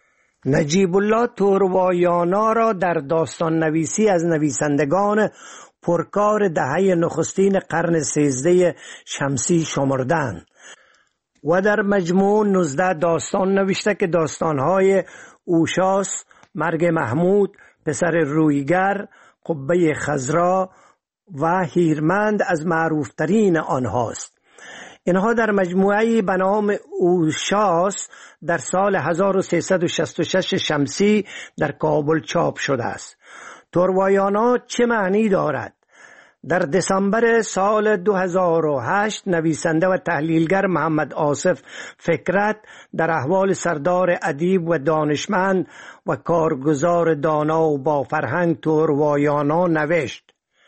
نجیب الله توروایانا را در داستان نویسی از نویسندگان پرکار دهه نخستین قرن سیزده شمسی شمردند و در مجموع نوزده داستان نوشته که داستانهای اوشاس، مرگ محمود، پسر رویگر، قبه خضرا و هیرمند از معروفترین آنهاست. اینها در مجموعه‌ای به نام اوشاس در سال هزار و سیصد و شصت و شش شمسی در کابل چاپ شده است. توروایانا چه معنی دارد؟ در دسامبر سال دو هزار و هشت نویسنده و تحلیلگر محمد آصف فکرت در احوال سردار ادیب و دانشمند و کارگزار دانا و با فرهنگ توروایانا نوشت: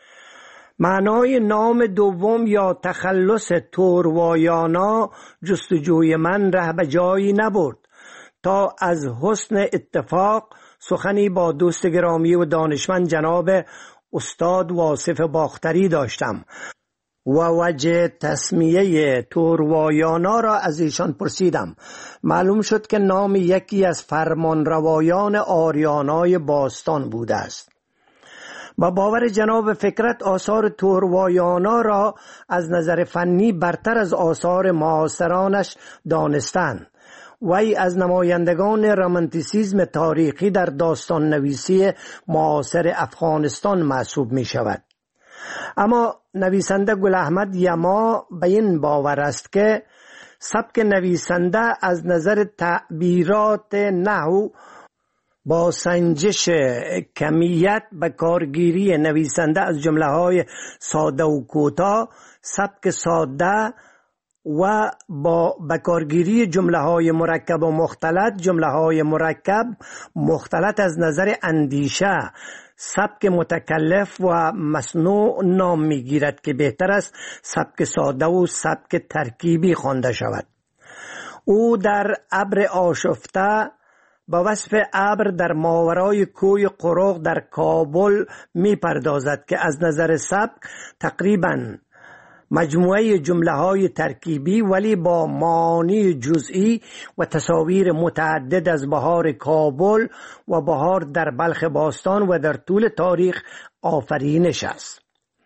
معنای نام دوم یا تخلص توروایانا جستجوی من ره به جایی نبرد تا از حسن اتفاق سخنی با دوست گرامی و دانشمند جناب استاد واصف باختری داشتم و وجه تسمیه توروایانا را از ایشان پرسیدم. معلوم شد که نام یکی از فرمانروایان آریانای باستان بوده است. با باور جناب فکرت آثار توروایانا را از نظر فنی برتر از آثار معاصرانش دانستند. وی از نمایندگان رمانتیسیزم تاریخی در داستان نویسی معاصر افغانستان محسوب می شود. اما نویسنده گل احمد یما به این باور است که سبک نویسنده از نظر تعبیرات نحو با سنجش کمیت به کارگیری نویسنده از جمله های ساده و کوتاه، سبک ساده و با بکارگیری جمله های مرکب و مختلط، جمله های مرکب مختلط از نظر اندیشه، سبک متکلف و مصنوع نام میگیرد که بهتر است سبک ساده و سبک ترکیبی خوانده شود. او در ابر آشفته با وصف ابر در ماورای کوی قروق در کابل می پردازد که از نظر سبک تقریباً مجموعه جمله های ترکیبی ولی با معانی جزئی و تصاویر متعدد از بهار کابل و بهار در بلخ باستان و در طول تاریخ آفرینش است.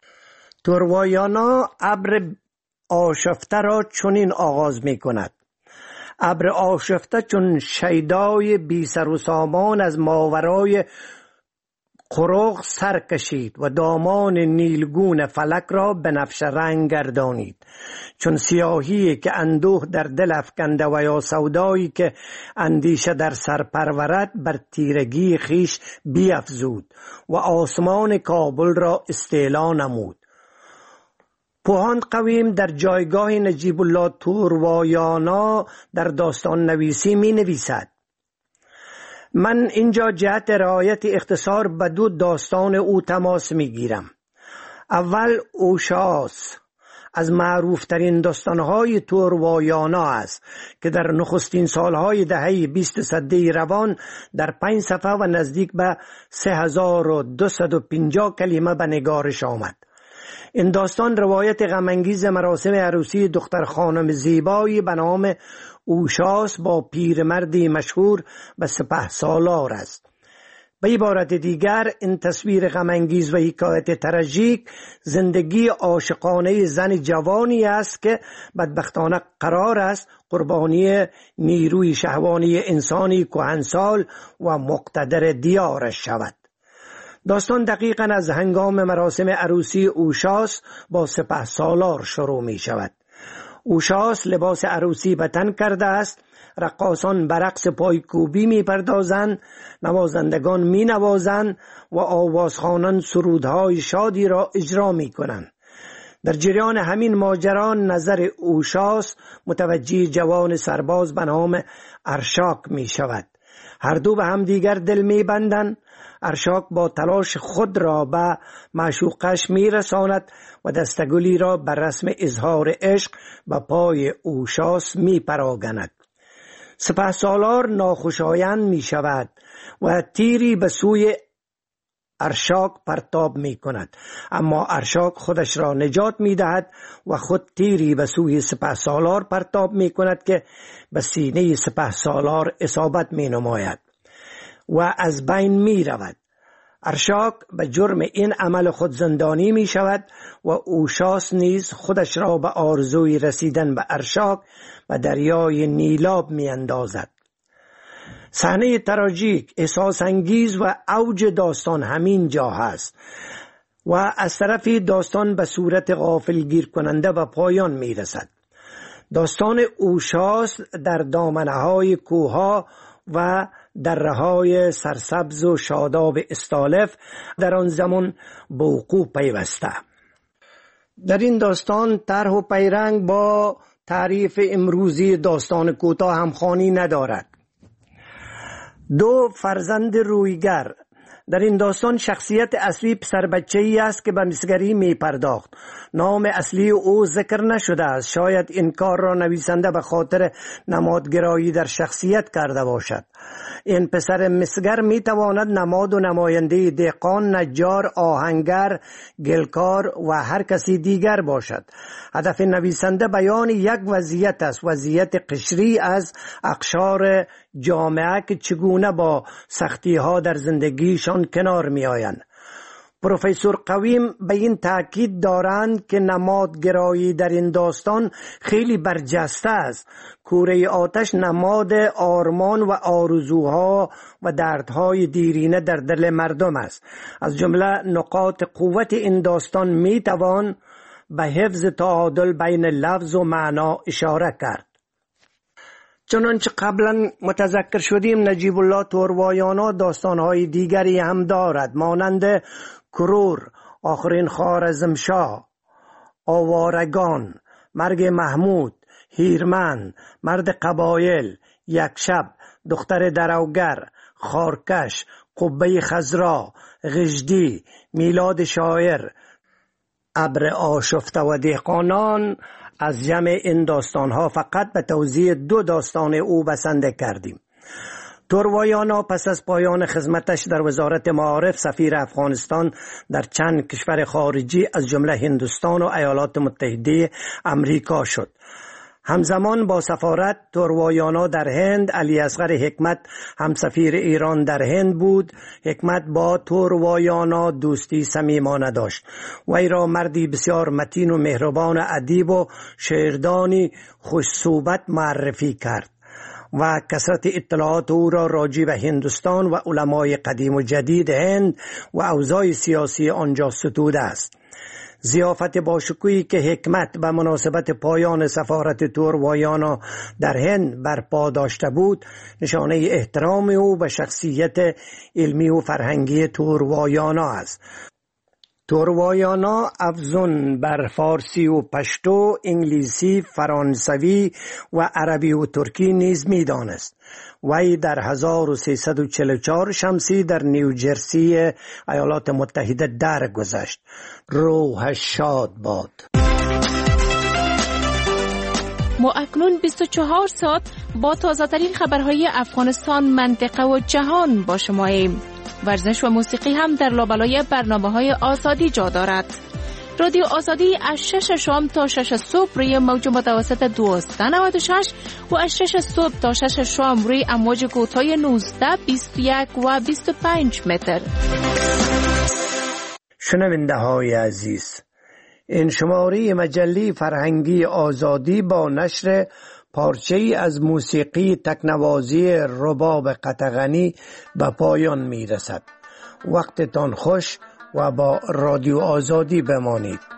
توروایانا ابر آشفته را چنین آغاز می کند: ابر آشفته چون شیدای بی سر و سامان از ماورای قروق سر کشید و دامان نیلگون فلک را به نفش رنگ گردانید، چون سیاهی که اندوه در دل افکنده و یا سودایی که اندیشه در سر پرورد بر تیرگی خیش بیفزود و آسمان کابل را استیلا نمود. پوهان قویم در جایگاه نجیب الله توروایانا در داستان نویسی می نویسد: من اینجا جهت رعایت اختصار به دو داستان او تماس می گیرم. اول اوشاس از معروفترین داستانهای توروایانا است که در نخستین سالهای دهه بیست صده روان در پنج صفحه و نزدیک به سه هزار و دویست و پنجاه کلمه به نگارش آمد. این داستان روایت غمانگیز مراسم عروسی دختر خانم زیبایی به نام اوشاس با پیرمردی مشهور به سپه سالار است. به عبارت دیگر این تصویر غمانگیز و حکایت تراژیک زندگی عاشقانه زن جوانی است که بدبختانه قرار است قربانی نیروی شهوانی انسانی کهنسال و مقتدر دیارش شود. داستان دقیقاً از هنگام مراسم عروسی اوشاس با سپه سالار شروع می شود. اوشاس لباس عروسی به تن کرده است، رقاصان به رقص پایکوبی می پردازند، نوازندگان می نوازند و آوازخوانان سرودهای شادی را اجرا می کنند. در جریان همین ماجرا نظر اوشاس متوجه جوان سرباز به نام ارشاک می شود. هر دو به هم دیگر دل می بندند. ارشاک با تلاش خود را به معشوقش می رساند و دستگلی را بر رسم اظهار عشق به پای اوشاس می پراگند. سپه سالار ناخوشایند می شود و تیری به سوی ارشاک پرتاب می کند، اما ارشاک خودش را نجات می دهد و خود تیری به سوی سپه سالار پرتاب می کند که به سینه سپه سالار اصابت می نماید. و از بین می رود. ارشاک به جرم این عمل خود زندانی می شود و اوشاس نیز خودش را به آرزوی رسیدن به ارشاک و دریای نیلاب می اندازد. صحنه تراژیک، احساس انگیز و اوج داستان همین جا هست و از طرفی داستان به صورت غافلگیر کننده به پایان می رسد. داستان اوشاس در دامنه‌های کوه‌ها و دره‌های سرسبز و شاداب استالف در آن زمان به وقوع پیوسته. در این داستان طرح و پیرنگ با تعریف امروزی داستان کوتاه همخوانی ندارد. دو فرزند رویگر. در این داستان شخصیت اصلی پسر بچه‌ای است که به مسگری می پرداخت. نام اصلی او ذکر نشده است. شاید این کار را نویسنده به خاطر نمادگرایی در شخصیت کرده باشد. این پسر مسگر می تواند نماد و نماینده دهقان، نجار، آهنگر، گلکار و هر کسی دیگر باشد. هدف نویسنده بیان یک وضعیت است، وضعیت قشری از اقشار جامعه که چگونه با سختی ها در زندگیشان کنار می آیند. پروفسور قویم به این تاکید دارند که نمادگرایی در این داستان خیلی برجسته است. کوره آتش نماد آرمان و آرزوها و دردهای دیرینه در دل مردم است. از جمله نقاط قوت این داستان می توان به حفظ تعادل بین لفظ و معنا اشاره کرد. چنانچه قبلا متذکر شدیم، نجیب الله توروایانا داستانهای دیگری هم دارد، مانند کرور، آخرین خوارزمشاه، آوارگان، مرگ محمود، هیرمن، مرد قبایل، یک شب، دختر دروگر، خارکش، قبه خضرا، غجدی، میلاد شاعر، ابر آشفته و دهقانان. از جمع این داستانها فقط به توضیح دو داستان او بسنده کردیم. توروایانا پس از پایان خدمتش در وزارت معارف سفیر افغانستان در چند کشور خارجی از جمله هندوستان و ایالات متحده امریکا شد. همزمان با سفارت توروایانا در هند، علی اصغر حکمت هم سفیر ایران در هند بود. حکمت با توروایانا دوستی صمیمانه داشت. وی را مردی بسیار متین و مهربان، ادیب و شاعردانی خوش صحبت معرفی کرد و کثرت اطلاعات او را راجع به هندوستان و علمای قدیم و جدید هند و اوضاع سیاسی آنجا ستوده است. ضیافت باشکوهی که حکمت به مناسبت پایان سفارت توروایانا در هند برپا داشته بود، نشانه احترام او به شخصیت علمی و فرهنگی توروایانا است. توروایانا افزون بر فارسی و پشتو، انگلیسی، فرانسوی و عربی و ترکی نیز می دانست. وی در هزار و سیصد و چهل و چهار شمسی در نیوجرسی ایالات متحده درگذشت. روحش شاد باد. ما اکنون بیست و چهار ساعت با تازه‌ترین خبرهای افغانستان، منطقه و جهان با شماییم. ورزش و موسیقی هم در لابلای برنامه‌های آزادی جا دارد. رادیو آزادی از شش شام تا شش صبح روی موج متوسط دویست و نود و شش و از شش صبح تا شش شام روی امواج کوتاه نوزده، بیست و یک و بیست و پنج متر. شنونده های عزیز، این شماره مجله فرهنگی آزادی با نشر پارچه‌ای از موسیقی تکنوازی رباب قطغنی به پایان می رسد. وقتتان خوش و با رادیو آزادی بمانید.